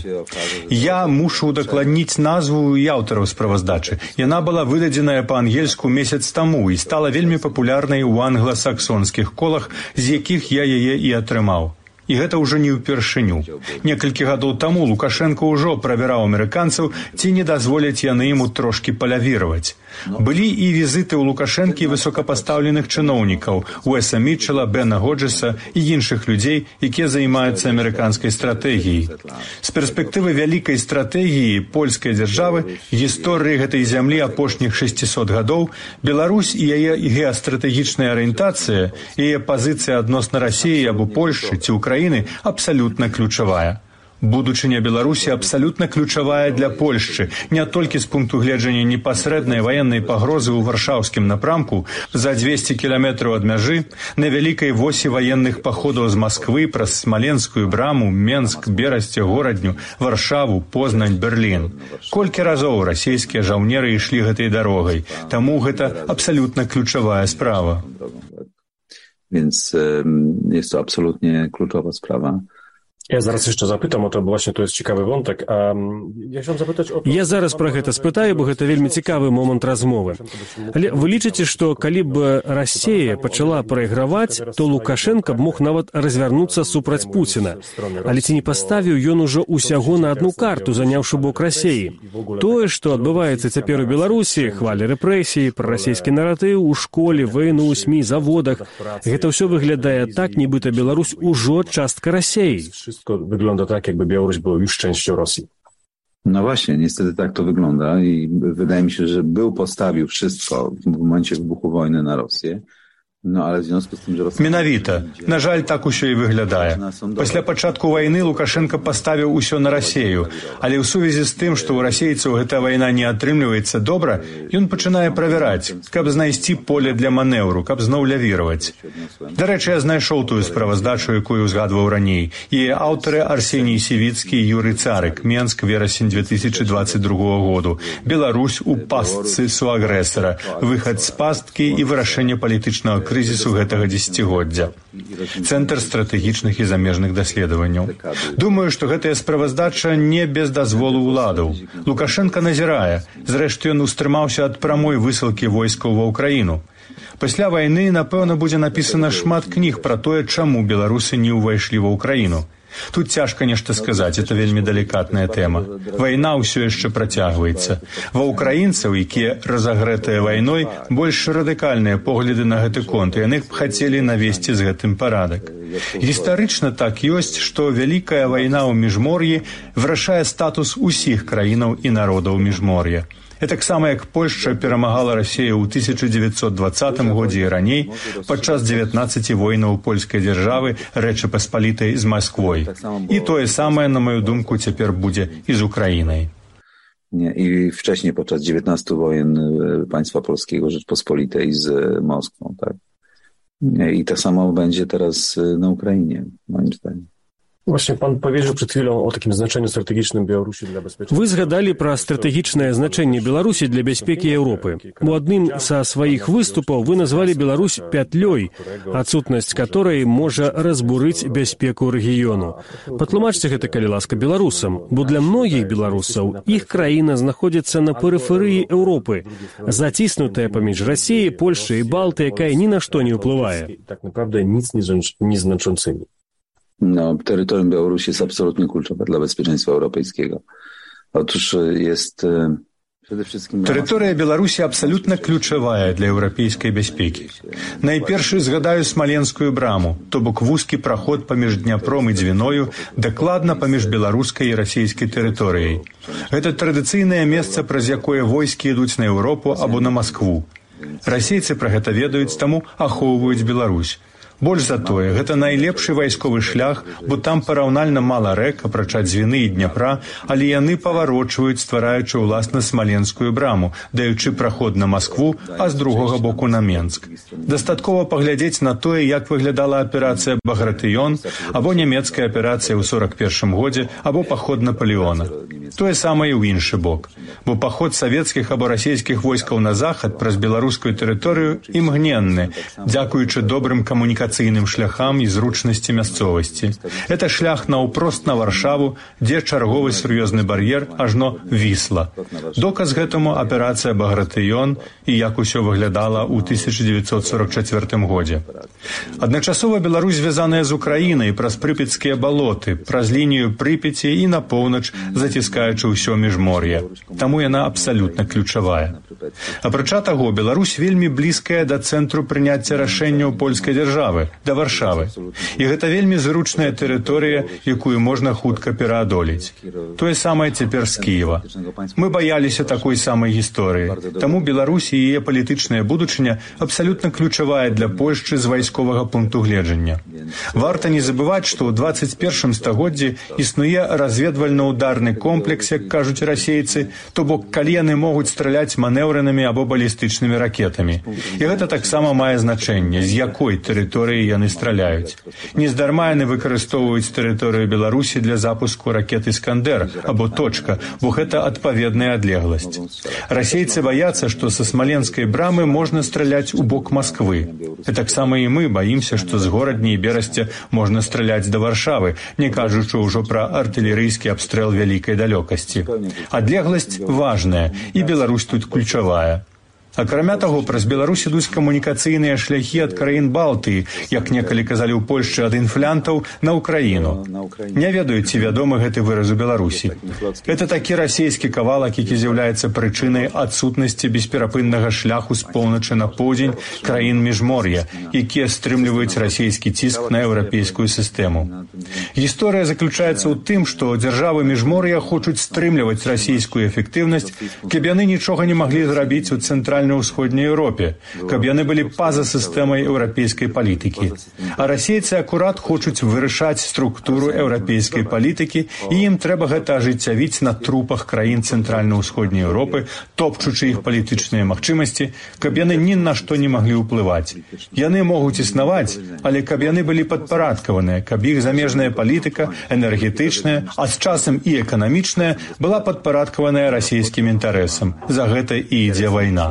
Я мушу удакладніць назву і аўтараў справаздачы. Яна была выдадзеная па-ангельску месяц таму і стала вельмі папулярнай у англасаксонскіх колах, з якіх я яе і атрымаў. І гэта ўжо не ўпершыню. Некалькі гадоў таму Лукашенко ўжо правяраў амерыканцаў, ці не дазволяць яны ему трошкі палявіраваць. Былі і візіты ў Лукашэнкі высокапастаўленых чыноўнікаў, Уэса Мітчела, Бена Годжеса і іншых людзей, якія займаюцца амерыканскай стратэгіяй. З перспектывы вялікай стратэгіі польскай дзяржавы, гісторыі гэтай зямлі апошніх шэсцісот гадоў, Беларусь і яе геастратэгічная арыентацыя, яе пазіцыя адносна Расіі або Польшчы ці Украіны абсалютна ключавая. Будучыня Беларусі абсалютна ключавая для Польшчы, не толькі з пункту гледжання непасрэднай ваеннай пагрозы ў варшаўскім напрамку за дзвесце кіламетраў ад мяжы, на вялікай восі ваенных паходаў з Масквы праз Смаленскую браму, Менск, Берасце, Горадню, Варшаву, Познань, Берлін. Колькі разоў расійскія жаўнеры ішлі гэтай дарогай, таму гэта абсалютна ключавая справа. Więc jest to absolutnie kluczowa sprawa. Ja zaraz jeszcze zapytam o to, bo właśnie to jest ciekawy wątek. A ja chciałem zapytać o to... Я зараз пра гэта спытаю, бо гэта вельмі цікавы момант размовы. Але вы лічыце, што калі б Расія пачала прайграваць, то Лукашенко б мог нават развярнуцца супраць Пуціна. Але ці не паставіў ён ужо ўсяго на адну карту, заняўшы бок Расіі? Тое, што адбываецца цяпер у Беларусі, хваля рэпрэсіі, прарасійскі наратыў у школе, вайну, СМІ, заводах, гэта ўсё выглядае так, нібыта Беларусь ужо частка Расіі. Wszystko wygląda tak, jakby Białoruś była już częścią Rosji. No właśnie, niestety tak to wygląda i wydaje mi się, że był postawił wszystko w momencie wybuchu wojny na Rosję. No, ale w związku z tym, że Rosja... Менавіта. На жаль, так усё і выглядае. Пасля пачатку вайны Лукашенко паставіў усё на Расію, але ў сувязі з тым, што ў расейцаў гэта вайна не атрымліваецца добра, ён пачынае правяраць, каб знайсці поле для манеўру, каб зноў лявіраваць. Дарэчы, я знайшоў тую справаздачу, якую узгадваў раней. Яе аўтары Арсеній Сівіцкі і Юрый Царык, Менск, верасень две тысячи двадцать другого году. Беларусь у пастцы суагрэсара, выхад з пасткі і вырашэнне палітычнага крызісу гэтага дзесяцігоддзя. Цэнтр стратэгічных і замежных даследаванняў. Думаю, што гэтая справаздача не без дазволу ўладаў. Лукашенко назірае. Зрэшты, ён устрымаўся ад прамой высылкі войскаў ва ўкраіну. Пасля вайны, напэўна, будзе напісана шмат кніг пра тое, чаму беларусы не ўвайшлі ва ўкраіну. Тут цяжка нешта сказаць, это вельмі далікатная тэма. Вайна ўсё яшчэ працягваецца. Ва ўкраінцаў, якія разагрэтыя вайной, больш радыкальныя погляды на гэты конт, і яны б хацелі навесці з гэтым парадак. Гістарычна так ёсць, што вялікая вайна ў міжмор'і вырашае статус усіх краінаў і народаў міжмор'я. Гэтаксама як Польшча перамагала Расію ў тысяча дзевяцьсот дваццатым годзе і раней падчас дзевятнаццаці войнаў польскай дзяржавы Рэчы Паспалітай з Масквой. І тое самае, на мою думку, цяпер будзе і з Украінай. Nie, i wcześniej podczas dziewiętnastu wojen państwa polskiego Rzeczpospolitej z Moskwą, tak. I to samo będzie teraz na Ukrainie, moim zdaniem. Właśnie pan powiedział przed chwilą o takim znaczeniu strategicznym Białorusi dla bezpieczeństwa. Вы згадалі пра стратэгічнае значэнне Беларусі для бяспекі Еўропы. У адным са сваіх выступаў вы назвалі Беларусь пятлёй, адсутнасць которой можа разбурыць бяспеку рэгіёну. Патлумачце гэта, калі ласка, беларусам, бо для многіх беларусаў іх краіна знаходзіцца на перыферыі Еўропы, заціснутая паміж Расіяй, Польшчай і Балты, якая ні на што не ўплывае. Tak naprawdę nic nieznaczącymi. No, terytorium Białorusi jest absolutnie kluczowe dla bezpieczeństwa europejskiego. Otóż jest przede wszystkim... Тэрыторыя Беларусі абсалютна ключавая для еўрапейскай бяспекі. Найперш згадаю Смаленскую браму, то бок вузкі праход паміж Дняпром і Дзвіною, дакладна паміж беларускай і расійскай тэрыторыяй. Гэта традыцыйнае месца, праз якое войскі ідуць на Еўропу або на Маскву. Расейцы пра гэта ведаюць, таму ахоўваюць Беларусь. Больш за тое, гэта найлепшы вайсковы шлях, бо там параўнальна мала рэк, апрача Дзвіны і Дняпра, але яны паварочваюць, ствараючы ўласна Смаленскую браму, даючы праход на Маскву, а з другога боку на Менск. Дастаткова паглядзець на тое, як выглядала аперацыя Багратыён, або нямецкая аперацыя ў сорак першым годзе, або паход Наполеона. Тое самае ў іншы бок. Бо паход савецкіх або расійскіх войскаў на захад праз беларускую тэрыторыю імгненны, дзякуючы добрым камунікацыйным шляхам і зручнасці мясцовасці. Это шлях наўпрост на Варшаву, дзе чарговы сур'ёзны бар'ер ажно Вісла. Доказ гэтаму аперацыя Багратыён і як усё выглядала ў тысяча дзевяцьсот сорак чацвёртым годзе. Адначасова Беларусь звязаная з Украінай праз прыпецкія балоты, праз лінію Прыпяці і на поўнач заціскаючы ўсё міжмор'е. Таму яна абсалютна ключавая. Апрача таго, Беларусь вельмі блізкая да цэнтру прыняцця рашэнняў польскай дзяржавы, да Варшавы. І гэта вельмі зручная тэрыторыя, якую можна хутка пераадолець. Тое самае цяпер з Кіева. Мы баяліся такой самай гісторыі. Таму Беларусь і яе палітычная будучыня абсалютна ключавая для Польшчы з вайсковага пункту гледжання. Варта не забываць, што ў дваццаць першым стагоддзі існуе разведвальна-ударны комплекс, як кажуць расейцы, то бок калі яны могуць страляць манеўранымі або балістычнымі ракетамі. І гэта таксама мае значэнне, з якой тэрыторыі яны страляюць. Нездарма яны выкарыстоўваюць тэрыторыю Беларусі для запуску ракет «Іскандер» або «Точка», бо гэта адпаведная адлегласць. Расейцы баяцца, што са Смаленскай брамы можна страляць у бок Масквы. І таксама і мы баімся, што з горадні і Берасця можна страляць да Варшавы, не кажучы ўжо пра артылерыйскі абстрэл вялікай далёкасці. Адлегласць важная, і Беларусь тут ключавая. Акрамя таго, праз Беларусь ідуць камунікацыйныя шляхі ад краін Балтыі, як некалі казалі ў Польшчы ад інфлянтаў, на Украіну. Не ведаю, ці вядомы гэты выраз у Беларусі. Это такі расійскі кавалак, які з'яўляецца прычынай адсутнасці бесперапыннага шляху з поўначы на поўдзень краін міжмор'я, якія стрымліваюць расійскі ціск на еўрапейскую сістэму. Гісторыя заключаецца ў тым, што дзяржавы міжмор'я хочуць стрымліваць расійскую эфектыўнасць, каб яны нічога не маглі зрабіць у цэнтральнай ўсходняй Еўропе, каб яны былі па-за сістэмай еўрапейскай палітыкі. А расейцы акурат хочуць вырашаць структуру еўрапейскай палітыкі, і ім трэба гэта ажыццявіць на трупах краін цэнтральна-ўсходняй Еўропы, топчучы іх палітычныя магчымасці, каб яны ні на што не маглі ўплываць. Яны могуць існаваць, але каб яны былі падпарадкаваныя, каб іх замежная палітыка, энергетычная, а з часам і эканамічная, была падпарадкаваная расійскім інтарэсам. За гэта і ідзе вайна.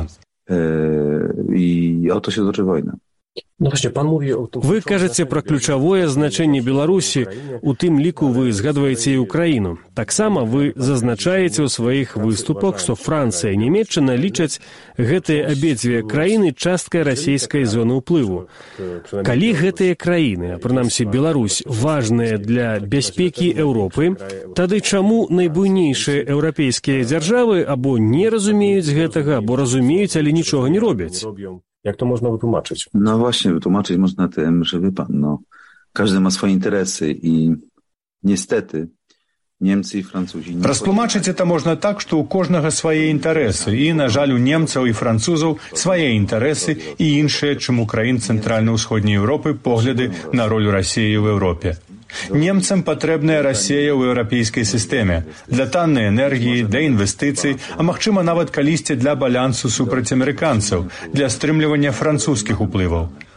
I o to się toczy wojna. No właśnie, pan mówi o tym... Вы кажаце пра ключавое значэнне Беларусі, у тым ліку вы згадваеце і Украіну. Таксама вы зазначаеце ў сваіх выступах, што Францыя і Нямецчына лічаць гэтыя абедзве краіны часткай расійскай зоны ўплыву. Калі гэтыя краіны, а прынамсі Беларусь, важныя для бяспекі Еўропы, тады чаму найбуйнейшыя еўрапейскія дзяржавы або не разумеюць гэтага, або разумеюць, але нічога не робяць? Jak to można wytłumaczyć? No właśnie, wytłumaczyć można tym, że wie pan, no, każdy ma swoje interesy i niestety Немцы і французі... Растлумачыць это можна так, што ў кожнага свае інтарэсы, і, на жаль, у немцаў і французаў свае інтарэсы і іншыя, чым у краін цэнтральна-ўсходняй Еўропы, погляды на ролю Расіі ў Еўропе. Немцам патрэбная Расія ў еўрапейскай сістэме для таннай энергіі, для інвестыцый, а магчыма нават калісьці для балансу супраць амерыканцаў, для стрымлівання французскіх уплываў.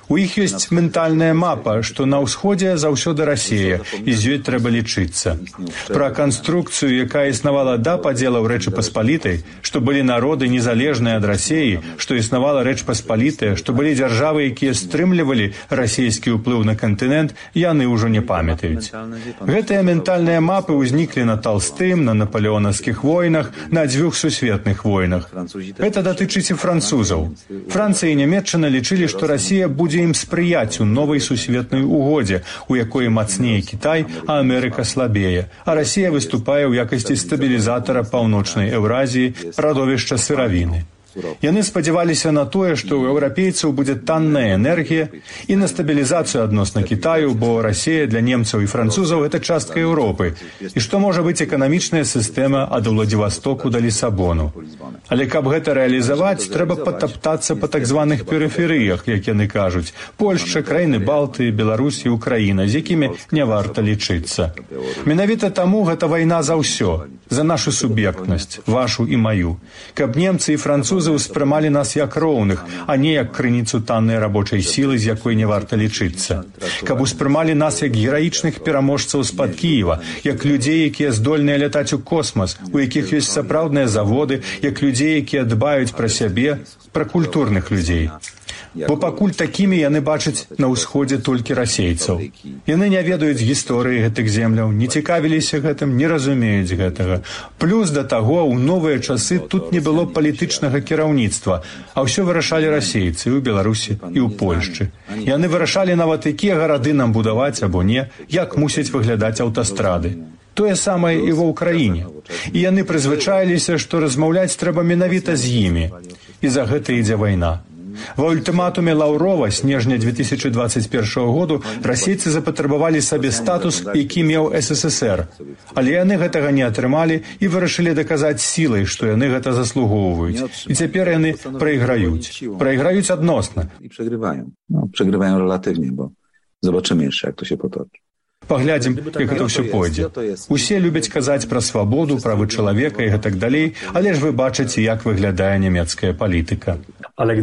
У іх ёсць ментальная мапа, што на ўсходзе заўсёды Расія, і з ёй трэба лічыцца. Пра канструкцыю, якая існавала да падзелаў Рэчы Паспалітай, што былі народы незалежныя ад Расіі, што існавала Рэч Паспалітая, што былі дзяржавы, якія стрымлівалі расійскі ўплыў на кантынент, яны ўжо не памятаюць. Гэтыя ментальныя мапы ўзніклі на Талстым, на напалеонаўскіх войнах, на дзвюх сусветных войнах. Гэта датычыць і французаў. Францыя і Нямецчына лічылі, што Расія будзе ім спрыяць у новай сусветнай угодзе, у якой мацнее Кітай, а Амерыка слабее, а Расія выступае ў якасці стабілізатара паўночнай Еўразіі, радовішча сыравіны. Яны спадзяваліся на тое, што ў еўрапейцаў будзе танная энергія і на стабілізацыю адносна Кітаю, бо Расія для немцаў і французаў – гэта частка Еўропы, і што можа быць эканамічная сістэма ад Уладзівастоку да Лісабону. Але каб гэта рэалізаваць, трэба патаптацца па так званых перыферыях, як яны кажуць, Польшча, краіны Балтыі, Беларусь і Украіна, з якімі не варта лічыцца. Менавіта таму гэта вайна за ўсё, за нашу суб'ектнасць, вашу і маю. Каб немцы і французы успрымалі нас як роўных, а не як крыніцу таннай рабочай сілы, з якой не варта лічыцца. Каб успрымалі нас як гераічных пераможцаў з-пад Кіева, як людзей, якія здольныя лятаць у космас, у якіх ёсць сапраўдныя заводы, як людзей, якія дбаюць пра сябе, пра культурных людзей. Бо пакуль такімі яны бачаць на ўсходзе толькі расейцаў. Яны не ведаюць гісторыі гэтых земляў, не цікавіліся гэтым, не разумеюць гэтага. Плюс да таго, у новыя часы тут не было палітычнага кіраўніцтва, а ўсё вырашалі расейцы і ў Беларусі, і ў Польшчы. Яны вырашалі нават, якія гарады нам будаваць або не, як мусяць выглядаць аўтастрады. Тое самае і ва ўкраіне. І яны прызвычаіліся, што размаўляць трэба менавіта з імі. І за гэта ідзе вайна. Ва ультыматуме Лаўрова снежня две тысячи двадцать першага году расейцы запатрабавалі сабе статус, які меў эс эс эс эр. Але яны гэтага не атрымалі і вырашылі даказаць сілай, што яны гэта заслугоўваюць. І цяпер яны прайграюць. Прайграюць адносна. І прегрываем. Ну, прегрываем рэлатыўна, бо zobaczymy jeszcze, jak to się potoczy. Паглядзім, як гэта ўсё пойдзе. Усе любяць казаць пра свабоду, правы чалавека і гэтак далей, але ж вы бачыце, як выглядае нямецкая палітыка. Але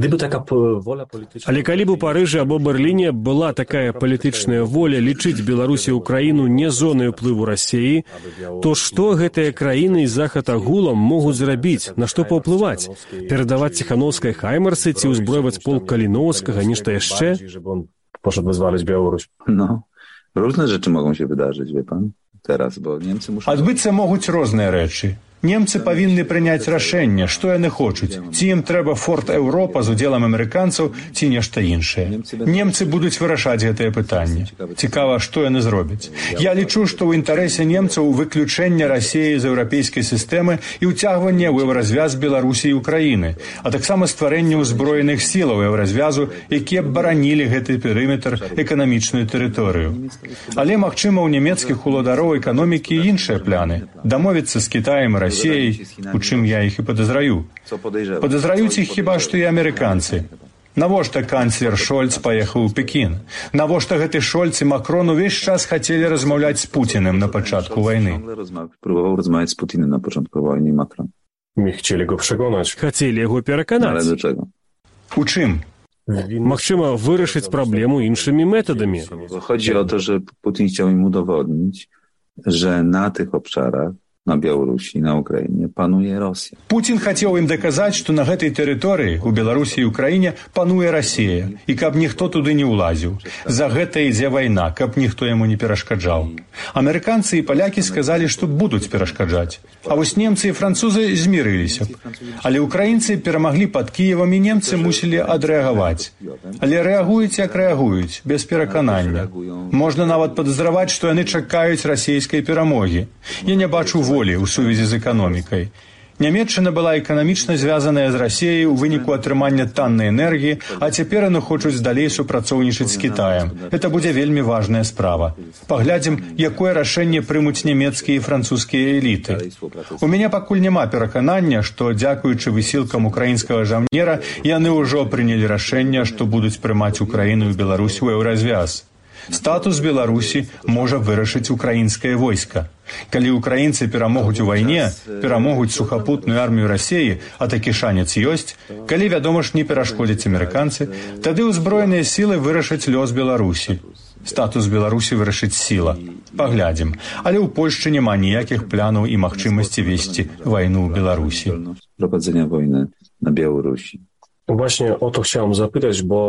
калі б у Парыжы або Берліне была такая палітычная воля лічыць Беларусь і Украіну не зонай уплыву Расіі, то што гэтыя краіны і захад агулам могуць зрабіць, на што паўплываць? Перадаваць ціхановскай хаймарсы ці ўзброіваць полк Каліноўскага, нешта яшчэ? Poszedł wyzwalać Białoruś. No, różne rzeczy mogą się wydarzyć, wie pan, teraz, bo Niemcy muszą... Адбыцца могуць розныя рэчы. Немцы павінны прыняць рашэнне, што яны хочуць. Ці ім трэба Форт Еўропа з удзелам амерыканцаў, ці нешта іншае. Немцы будуць вырашаць гэтае пытанне. Цікава, што яны зробяць. Я лічу, што ў інтарэсе немцаў выключэнне Расіі з еўрапейскай сістэмы і ўцягванне ў еўразвяз Беларусі і Украіны, а таксама стварэнне ўзброеных сілаў еўразвязу, якія б баранілі гэты перыметр, эканамічную тэрыторыю. Але, магчыма, у нямецкіх уладароў эканомікі іншыя пляны. Дамовіцца з Кітаем і Расіяй, у чым я іх і падазраю. Падазраюць іх хіба што і амерыканцы. Навошта канцлер Шольц паехаў у Пекін? Навошта гэты Шольц і Макрон увесь час хацелі размаўляць з Пуціным на пачатку вайны? Próbował rozmawiać z Putinem na początku wojny Macron. My chcieli go przekonać. Хацелі яго пераканаць. Ale do czego? У чым? Магчыма, вырашыць праблему іншымі метадамі. Chodzi o to, że Putin chciał im udowodnić, że na tych obszarach, на Беларусі, на Украіне пануе Росія. Пуцін хацеў ім даказаць, што на гэтай тэрыторыі, у Беларусі і Украіне, пануе Расія, і каб ніхто туды не ўлазіў. За гэта ідзе вайна, каб ніхто яму не перашкаджаў. Амерыканцы і палякі сказалі, што будуць перашкаджаць. А вось немцы і французы змірыліся. Але украінцы перамаглі пад Кіевам, і немцы мусілі адрэагаваць. Але рэагуюць, як рэагуюць, без пераканання. Можна нават падазраваць, што яны чакаюць расійскай перамогі. Я не бачу волі ў сувязі з эканомікай. Нямецчына была эканамічна звязаная з Расіяй у выніку атрымання таннай энергіі, а цяпер яны хочуць далей супрацоўнічаць з Кітаем. Гэта будзе вельмі важная справа. Паглядзім, якое рашэнне прымуць нямецкія і французскія эліты. У мяне пакуль няма пераканання, што, дзякуючы высілкам украінскага жаўнера, яны ўжо прынялі рашэнне, што будуць прымаць Украіну і Беларусь у еўразвяз. Статус Беларусі можа вырашыць украінскае войска. Калі украінцы перамогуць у вайне, перамогуць сухапутную армію Расіі, а такі шанец ёсць, калі, вядома ж, не перашкодзяць амерыканцы, тады ўзброеныя сілы вырашаць лёс Беларусі. Статус Беларусі вырашыць сіла. Паглядзім. Але ў Польшчы няма ніякіх планаў і магчымасці весці вайну ў Беларусі. Prowadzenia wojny na Białorusi. Właśnie o to chciałem zapytać, bo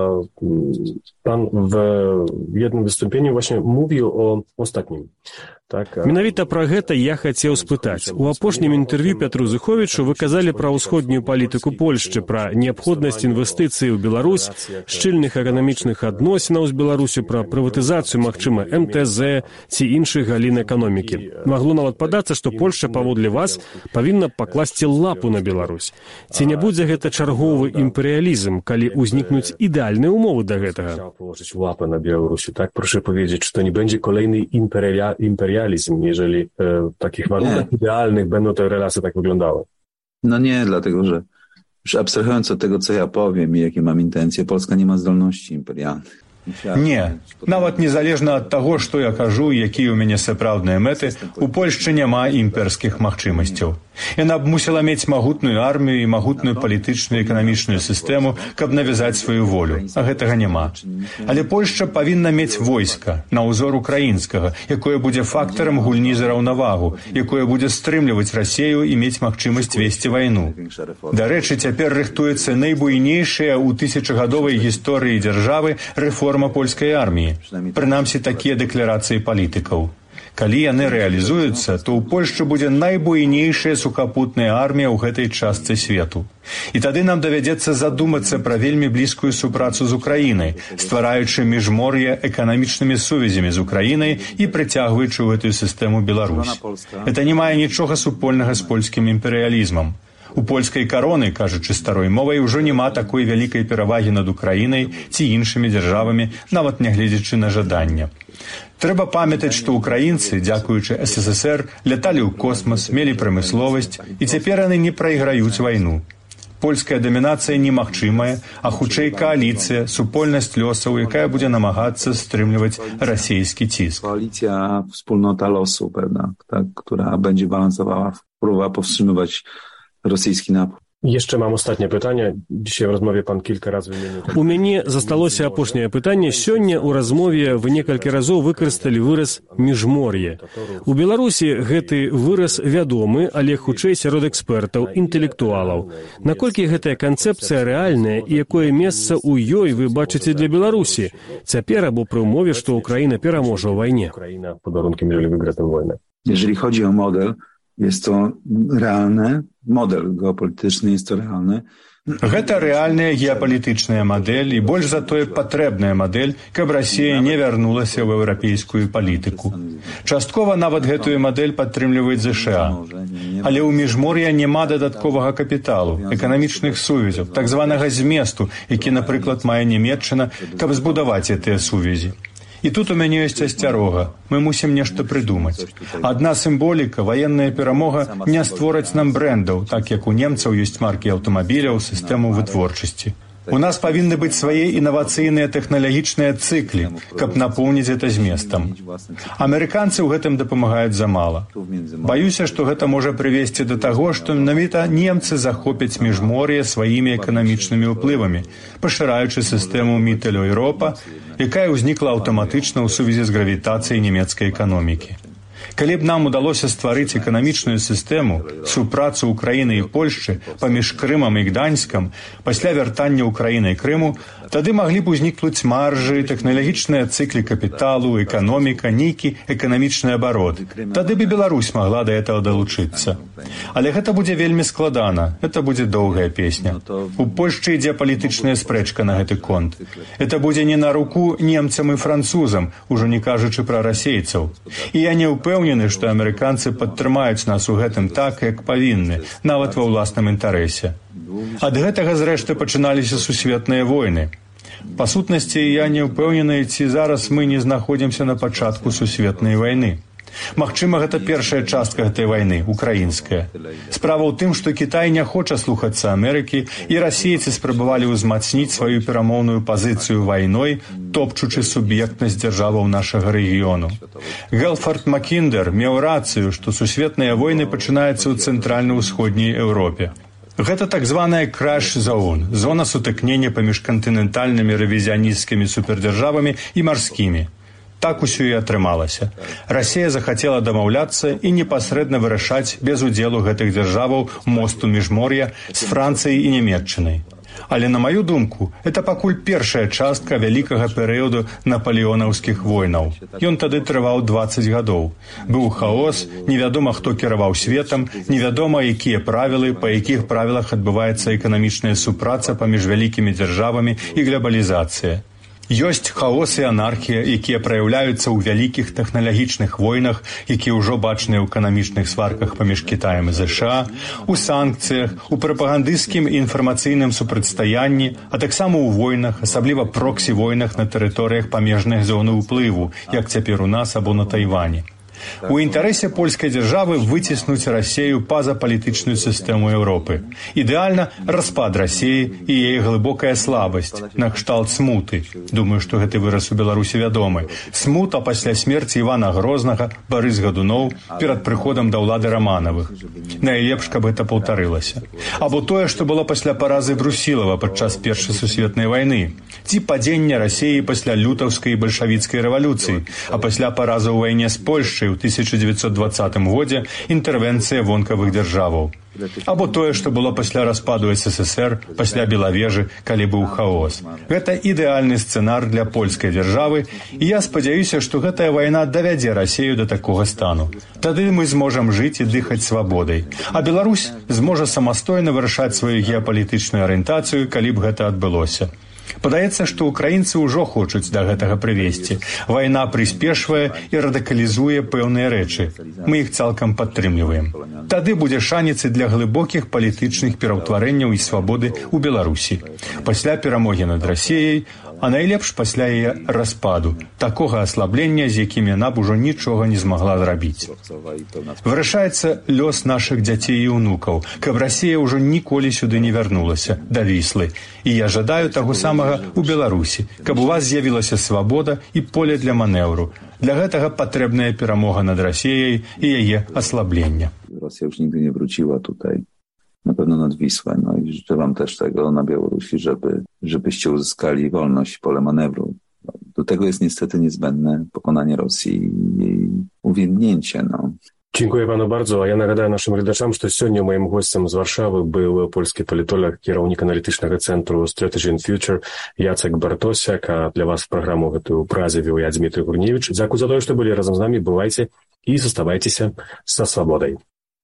e, pan w jednym wystąpieniu właśnie mówił o ostatnim. Так, Менавіта пра гэта я хацеў спытаць. У апошнім інтэрв'ю Пятру Зыховічу вы казалі пра ўсходнюю палітыку Польшчы, пра неабходнасць інвестыцый у Беларусь, шчыльных эканамічных адносінаў з Беларусю, пра прыватызацыю, магчыма, эм тэ зэ ці іншых галін эканомікі. Магло нават падацца, што Польшча, паводле вас, павінна пакласці лапу на Беларусь. Ці не будзе гэта чарговы імперыялізм, калі ўзнікнуць ідэальныя умовы да гэтага? Położyć łapę na Białorusi, tak? Proszę powiedzieć, czy to nie będzie kolejny imperia, imperializm, jeżeli e, w takich warunkach nie. idealnych będą te relacje tak wyglądały? No nie, dlatego że już abstrahując od tego, co ja powiem i jakie mam intencje, Polska nie ma zdolności imperialnych. Не, нават незалежна ад таго, што я кажу, якія ў мяне сапраўдныя мэты, у Польшчы няма імперскіх магчымасцяў. Яна б мусіла мець магутную армію і магутную палітычную і эканамічную сістэму, каб навязаць сваю волю, а гэтага няма. Але Польшча павінна мець войска, на ўзор украінскага, якое будзе фактарам гульні за раўнавагу, якое будзе стрымліваць Расею і мець магчымасць весці вайну. Дарэчы, цяпер рыхтуецца найбуйнейшая ў тысячагадовай гісторыі дзяржавы рэформа польскай арміі. Прынамсі, такія дэкларацыі палітыкаў. Калі яны рэалізуюцца, то ў Польшчы будзе найбуйнейшая сухапутная армія ў гэтай частцы свету. І тады нам давядзецца задумацца пра вельмі блізкую супрацу з Украінай, ствараючы міжмор'е эканамічнымі сувязямі з Украінай і прыцягваючы ў гэтую сістэму Беларусь. Гэта не мае нічога супольнага з польскім імперыялізмам. У польскай кароны, кажучы старой мовай, ужо няма такой вялікай перавагі над Украінай ці іншымі дзяржавамі, нават нягледзячы на жаданне. Трэба памятаць, што украінцы, дзякуючы эс эс эс эр, ляталі ў космас, мелі прамысловасць, і цяпер яны не прайграюць вайну. Польская дамінацыя немагчымая, а хутчэй кааліцыя, супольнасць лёсаў, якая будзе намагацца стрымліваць расійскі ціск. Koalicja, wspólnota losu, prawda, tak, która będzie balansowała, próbowała powstrzymywać rosyjski napór. Jeszcze mam ostatnie pytanie. Dzisiaj w rozmowie pan kilka razy wymienił... У мяне засталося апошняе пытанне. Сёння ў размове вы некалькі разоў выкарысталі выраз «міжмор'е». У Беларусі гэты выраз вядомы, але хутчэй сярод экспертаў, інтэлектуалаў. Наколькі гэтая канцэпцыя рэальная і якое месца ў ёй вы бачыце для Беларусі? Цяпер або пры ўмове, што Украіна пераможа ў вайне. Ukraina pod warunkiem, jeżeli wygra tę wojnę. Jeżeli chodzi o model, jest to realne, model geopolityczny jest to realny. Гэта рэальная геапалітычная мадэль і больш за тое патрэбная мадэль, каб Расія не вярнулася ў еўрапейскую палітыку. Часткова нават гэтую мадэль падтрымліваюць зэ ша а. Але ў міжмор'я няма дадатковага капіталу, эканамічных сувязяў, так званага зместу, які, напрыклад, мае Нямецчына, каб збудаваць гэтыя сувязі. І тут у мяне ёсць асцярога. Мы мусім нешта прыдумаць. Адна сімволіка, ваенная перамога не створаць нам брэндаў, так як у немцаў ёсць маркі аўтамабіляў, сістэму вытворчасці. У нас павінны быць свае інавацыйныя тэхналагічныя цыклі, каб напоўніць гэта зместам. Амерыканцы ў гэтым дапамагаюць замала. Баюся, што гэта можа прывесці да таго, што менавіта немцы захопяць міжмор'е сваімі эканамічнымі ўплывамі, пашыраючы сістэму Міттэль-Еўропа, якая ўзнікла аўтаматычна ў сувязі з гравітацыяй нямецкай эканомікі. Калі б нам удалося стварыць эканамічную сістэму, супрацу Украіны і Польшчы паміж Крымам і Гданьскам, пасля вяртання Украіны і Крыму, тады маглі б узнікнуць маржы, тэхналагічныя цыклі капіталу, эканоміка, нейкі эканамічны абарот. Тады бы Беларусь магла да гэтага далучыцца. Але гэта будзе вельмі складана, гэта будзе доўгая песня. У Польшчы ідзе палітычная спрэчка на гэты конт. Гэта будзе не на руку немцам і французам, ужо не кажучы пра расейцаў. І я не ўпэўнены, што амерыканцы падтрымаюць нас у гэтым так, як павінны, нават ва ўласным інтарэсе. Ад гэтага, зрэшты, пачыналіся сусветныя войны. Па сутнасці, я не ўпэўнены, ці зараз мы не знаходзімся на пачатку сусветнай вайны. Магчыма, гэта першая частка гэтай вайны, украінская. Справа ў тым, што Кітай не хоча слухацца Амерыкі, і расейцы спрабавалі ўзмацніць сваю перамоўную пазіцыю вайной, топчучы суб'ектнасць дзяржаваў нашага рэгіёну. Гелфард Макіндер меў рацыю, што сусветныя войны пачынаюцца ў цэнтральна-ўсходняй Еўропе. Гэта так званая краш-зон, зона сутыкнення паміж кантынентальнымі рэвізіянісцкімі супердзяржавамі і марскімі. Так усё і атрымалася. Расія захацела дамаўляцца і непасрэдна вырашаць без удзелу гэтых дзяржаваў мосту міжмор'я з Францыяй і Нямецчынай. Але, на маю думку, это пакуль першая частка вялікага перыяду напалеонаўскіх войнаў. Ён тады трываў дваццаць гадоў. Быў хаос, невядома, хто кіраваў светам, невядома, якія правілы, па якіх правілах адбываецца эканамічная супраца паміж вялікімі дзяржавамі і глобалізацыя. Ёсць хаос і анархія, якія праяўляюцца ў вялікіх тэхналагічных войнах, якія ўжо бачныя ў эканамічных сварках паміж Кітаем і ЗША, у санкцыях, у прапагандысцкім і інфармацыйным супрацьстаянні, а таксама ў войнах, асабліва проксі-войнах на тэрыторыях памежных зоны ўплыву, як цяпер у нас або на Тайвані. У інтарэсе польскай дзяржавы выціснуць Расею па-за палітычную сістэму Еўропы. Ідэальна распад Расеі і яе глыбокая слабасць, накшталт смуты. Думаю, што гэты выраз у Беларусі вядомы. Смута пасля смерці Івана Грознага, Барыс Гадуноў перад прыходам да ўлады Раманавых. Найлепш, каб гэта паўтарылася. Або тое, што было пасля паразы Брусілава падчас Першай сусветнай вайны. Ці падзення Расеі пасля лютаўскай і бальшавіцкай рэвалюцыі, а пасля паразы ў вайне з Польшчай у тысяча дзевяцьсот дваццатым годзе інтэрвенцыя вонкавых дзяржаваў. Або тое, што было пасля распаду СССР, пасля Белавежы, калі быў хаос. Гэта ідэальны сцэнар для польскай дзяржавы, і я спадзяюся, што гэтая вайна давядзе Расею да такога стану. Тады мы зможам жыць і дыхаць свабодай. А Беларусь зможа самастойна вырашаць сваю геапалітычную арыентацыю, калі б гэта адбылося. Падаецца, што украінцы ўжо хочуць да гэтага прывесці. Вайна прыспешвае і радыкалізуе пэўныя рэчы. Мы іх цалкам падтрымліваем. Тады будзе шанец і для глыбокіх палітычных пераўтварэнняў і свабоды ў Беларусі. Пасля перамогі над Расеяй, а найлепш пасля яе распаду, такога аслаблення, з якім яна б ужо нічога не змагла зрабіць. Вырашаецца лёс нашых дзяцей і ўнукаў, каб Расея ўжо ніколі сюды не вярнулася, да Віслы. І я жадаю таго самага ў Беларусі, каб у вас з'явілася свабода і поле для манеўру. Для гэтага патрэбная перамога над Расеяй і яе аслаблення. Rosja już nigdy nie wróciła tutaj, na pewno nad Wisłę. No i życzę wam też tego na Białorusi, żeby, żebyście uzyskali wolność, pole manewru. Do tego jest niestety niezbędne pokonanie Rosji i jej uwiędnięcie. No. Dziękuję panu bardzo. A ja nagадаю naszym глядачам, что сегодня моим гостем з Варшавы был польский политолог, кіраўнік аналітычнага цэнтру Strategy and Future Яцек Бартосяк, а для вас программу эту празе вел я, Дмитрий Гурневич. Дякую за то, что были разом с нами. Бывайте и оставайтесь со свободой.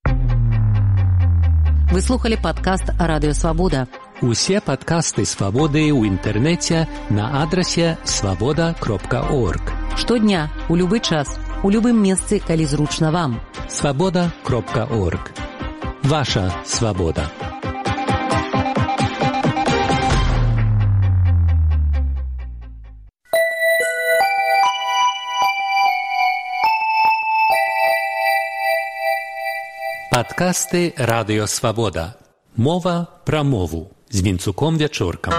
Вы слухали падкаст Радыё Свабода. Усе падкасты Свабоды ў інтэрнэце на адрасе свабода кропка орг. Штодня, у любы час, у любым месцы, калі зручна вам. свабода кропка орг. Ваша свабода. Падкасты Радыё Свабода. Мова пра мову з Вінцуком Вячоркам.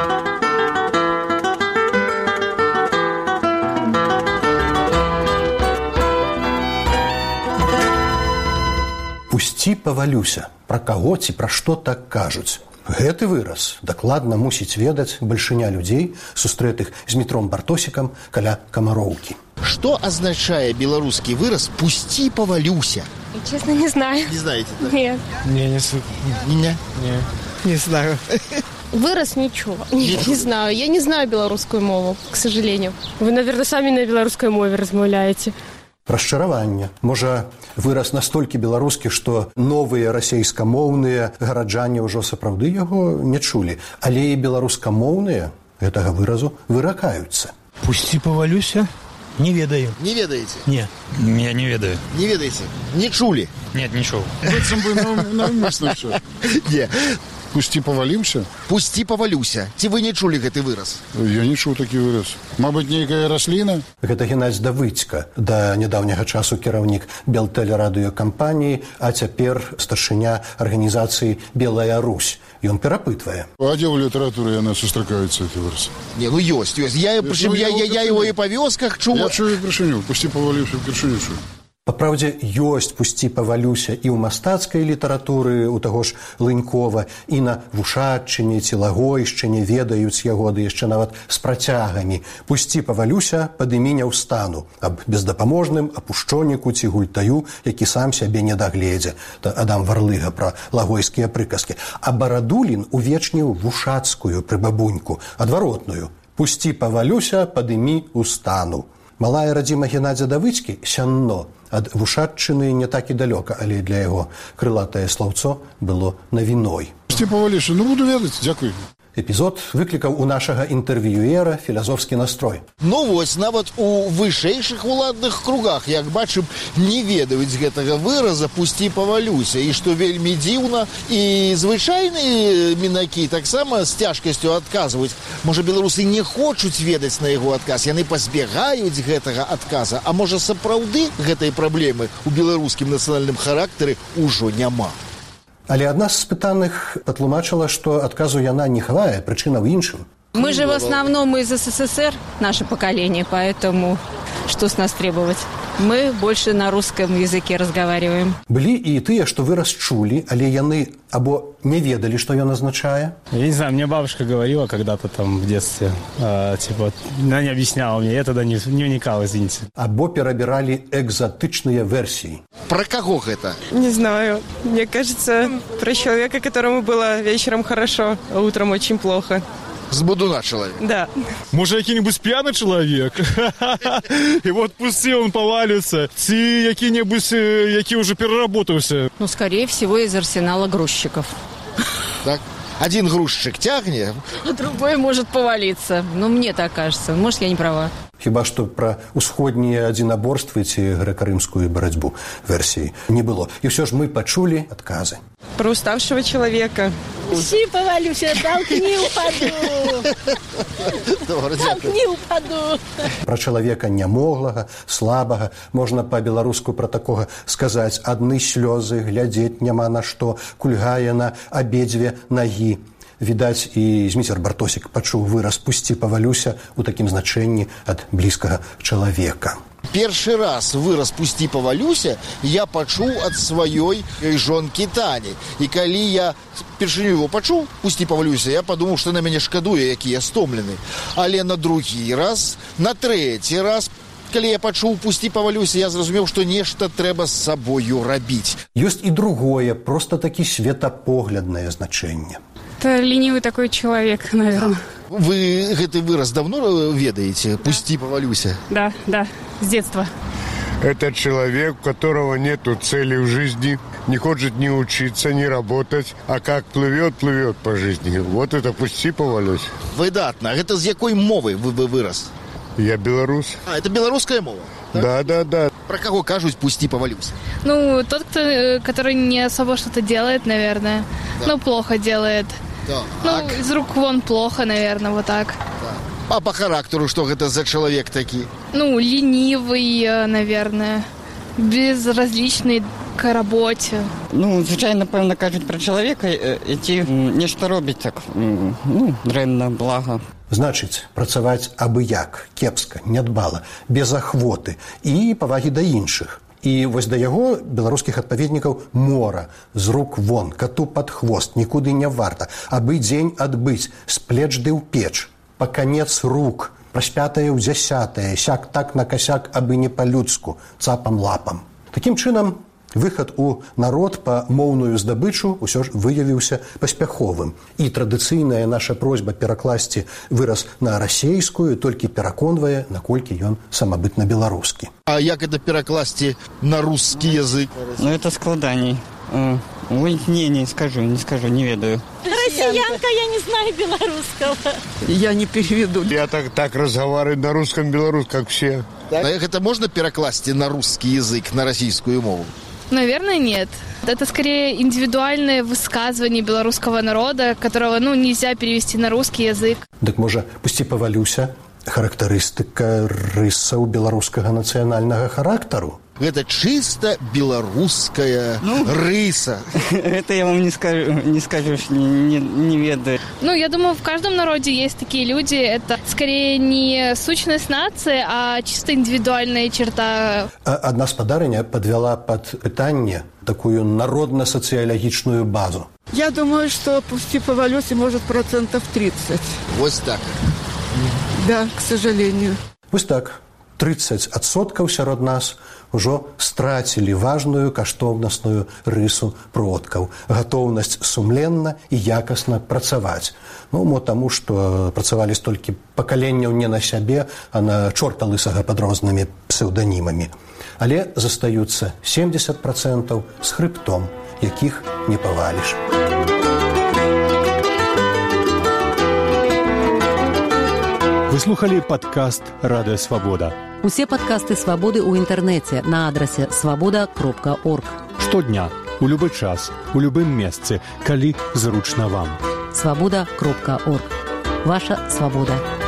Пусці павалюся, пра каго ці пра што так кажуць. Гэты выраз дакладна мусіць ведаць бальшыня людзей, сустрэтых з Дмітром Бартосікам каля Камароўкі. Что означает белорусский выраз «пусти повалюся»? Честно, не знаю. Не знаете? Да? Нет. Не, не слышал. Не, не, не знаю. Выраз ничего. Не, не знаю. Я не знаю белорусскую мову, к сожалению. Вы, наверное, сами на белорусской мове размаўляете. Расчараванне. Можа, выраз настолькі беларускі, што новыя расейскамоўныя гараджане ўжо сапраўды яго не чулі. Але і беларускамоўныя гэтага выразу выракаюцца. Пусці павалюся? Не ведаю. Не ведаете? Не, я не ведаю. Не ведаете? Не чули? Нет, не чул. Быццам бы навмысна чуў. Не. Пусти повалімся? Пусти повалюся. Ці вы не чулі гэты выраз? Я не чуў такі выраз. Мабыць, нейкая расліна? Гэта Геннадзь Давыцька, да нядаўняга часу кіраўнік Белтэлерадыёкампаніі, а цяпер старшыня арганізацыі «Белая Русь». Ён перапытвае. А дзе ў літаратуры яна сустракаюцца, гэты выраз? Не, ну ёсць, ёсць. Я, прычым, я, я, я его і па вёсках чуў. Я чую першыню. Пусти поваліўся, першыню чую. Па праўдзе, ёсць «Пусці павалюся» і ў мастацкай літаратуры, у таго ж Лынькова, і на Вушатчыне ці Лагойшчыне ведаюць яго, ды яшчэ нават з працягамі. «Пусці павалюся, падымі не ўстану» аб бездапаможным апушчоніку ці гультаю, які сам сябе не дагледзе. Та Адам Варлыга пра лагойскія прыказкі. А Барадулін увечніў вушацкую прыбабуньку, адваротную. «Пусці павалюся, падымі ўстану». Малая радзіма Геннадзя Давыцькі сянно. Ад Вушатчыны не так і далёка, але для яго крылатае слаўцо было навіной. Пусти поваліўся, ну буду ведаць, дзякуй. Эпізод выклікаў у нашага інтэрв'юера філазофскі настрой. Ну вось, нават у вышэйшых уладных кругах, як бачым, не ведаюць гэтага выраза «пусти повалюся», і што вельмі дзіўна, і звычайныя мінакі таксама з цяжкасцю адказваюць. Можа, беларусы не хочуць ведаць на яго адказ, яны пазбягаюць гэтага адказа, а можа, сапраўды гэтай праблемы ў беларускім нацыянальным характары ўжо няма. Але адна з спытаных патлумачыла, што адказу яна не хавае, прычына ў іншым. Мы же в основном из СССР, наше поколение, поэтому что с нас требовать? Мы больше на русском языке разговариваем. Былі і тыя, што выраз чулі, але яны або не ведалі, што ён азначае. Я не знаю, мне бабушка говорила когда-то там в детстве, э, типа, она не объясняла мне, я тогда не, не вникал, извините. Або перабіралі экзотычныя версіі. Про кого это? Не знаю. Мне кажется, про человека, которому было вечером хорошо, а утром очень плохо. З будуна чоловік. Да. Може, який-небудь п'яний чоловік? І от пусти, він повалюється. Ці які-небудь, які вже переработався. Ну, скорее всего, из арсенала грузчиков. Так? Один грузчик тягне, а другой может повалиться. Ну, мне так кажется. Может, я не права. Хіба што пра ўсходнія адзінаборствы ці грэка-рымскую барацьбу версіі не было. І ўсё ж мы пачулі адказы. Про уставшего человека. Пусти повалюся, толкни, упаду. Толкни, упаду. Пра чалавека нямоглага, слабага, можна па-беларуску пра такога сказаць: адны слёзы, глядзець няма на што, кульгае на абедзве нагі. Відаць, і Зміцер Бартосік пачуў выраз «пусці павалюся» у такім значэнні ад блізкага чалавека. Першы раз выраз «пусти повалюся» я пачуў ад сваёй жонкі Тані. І калі я першыню его пачуў «пусти повалюся», я падумаў, што на мяне шкадуе, які я стомлены. Але на другі раз, на трэці раз, калі я пачуў «пусти повалюся», я зразумеў, што нешта трэба з сабою рабіць. Ёсць і другое, проста такі светапогляднае значэнне. Это ленивый такой человек, наверное. Вы гэты выраз давно ведаете? «Пусти повалюся»? Да, да, с детства. Это человек, у которого нету цели в жизни, не хочет ни учиться, ни работать, а как плывет, плывет по жизни. Вот это «пусти повалюся». Выдатно. Это з якой мовы вы, вы выраз? Я белорус. А, это белорусская мова? Так? Да, да, да. Про кого кажут «пусти повалюся»? Ну, тот, кто, который не особо что-то делает, наверное. Да. Ну, плохо делает. Да. Ну, а... из рук вон плохо, наверное, вот так. Да. А по характеру что это за человек такой? Ну, ленивый, наверное, безразличный к работе. Ну, звичайно, напевно, кажуть про чоловіка, які нешта робить так, ну, дрэнна, блага. Значыць, працаваць абы-як, кепска, нядбала, без ахвоты і павагі да іншых. І вось да яго беларускіх адпаведнікаў мора, з рук вон, кату пад хвост, нікуды не варта, абы дзень адбыць, з плеч ды ў печ, па канец рук, праспятае ў дзясятае, сяк так на касяк, абы не па-людску, цапам-лапам. Такім чынам, выхад у народ па моўную здабычу ўсё ж выявіўся паспяховым. І традыцыйная наша просьба перакласці выраз на расейскую толькі пераконвае, наколькі ён самабытна беларускі. А як это перакласці на русский язык? Ну, это складаней. Ой, не, не скажу, не скажу, не ведаю. Россиянка, я не знаю белорусского. Я не переведу. Я так, так разговариваю на русском, белорус, как все. Так? А это можно перекласти на русский язык, на российскую мову? Наверное, нет. Это скорее индивидуальное высказывание белорусского народа, которого, ну, нельзя перевести на русский язык. Так, можа, пусці павалюся, характарыстыка рысаў беларускага нацыянальнага характару. Это чисто белорусская ну, рыса. Это я вам не скажу, не скажу, не, не ведаю. Ну, я думаю, в каждом народе есть такие люди. Это скорее не сущность нации, а чисто индивидуальная черта. Одна спадарыня подвяла под пытанне такую народно-социологичную базу. Я думаю, что пусти повалюся может процентов тридцать. Вот так. Да, к сожалению. Вот так. тридцать адсоткаў сярод нас ужо страцілі важную каштоўнасную рысу продкаў, гатоўнасць сумленна і якасна працаваць. Ну, мо таму, што працавалі столькі пакаленняў не на сябе, а на чорта лысага пад рознымі псеўданімамі. Але застаюцца семьдесят процентаў з хрыбтом, якіх не паваліш. Вы слухали падкаст «Радыё Свабода». Усе падкасты «Свабоды» ў інтэрнэце на адрасе свабода кропка орг. Штодня, у любы час, у любым месцы, калі зручна вам. свабода кропка орг. Ваша свабода.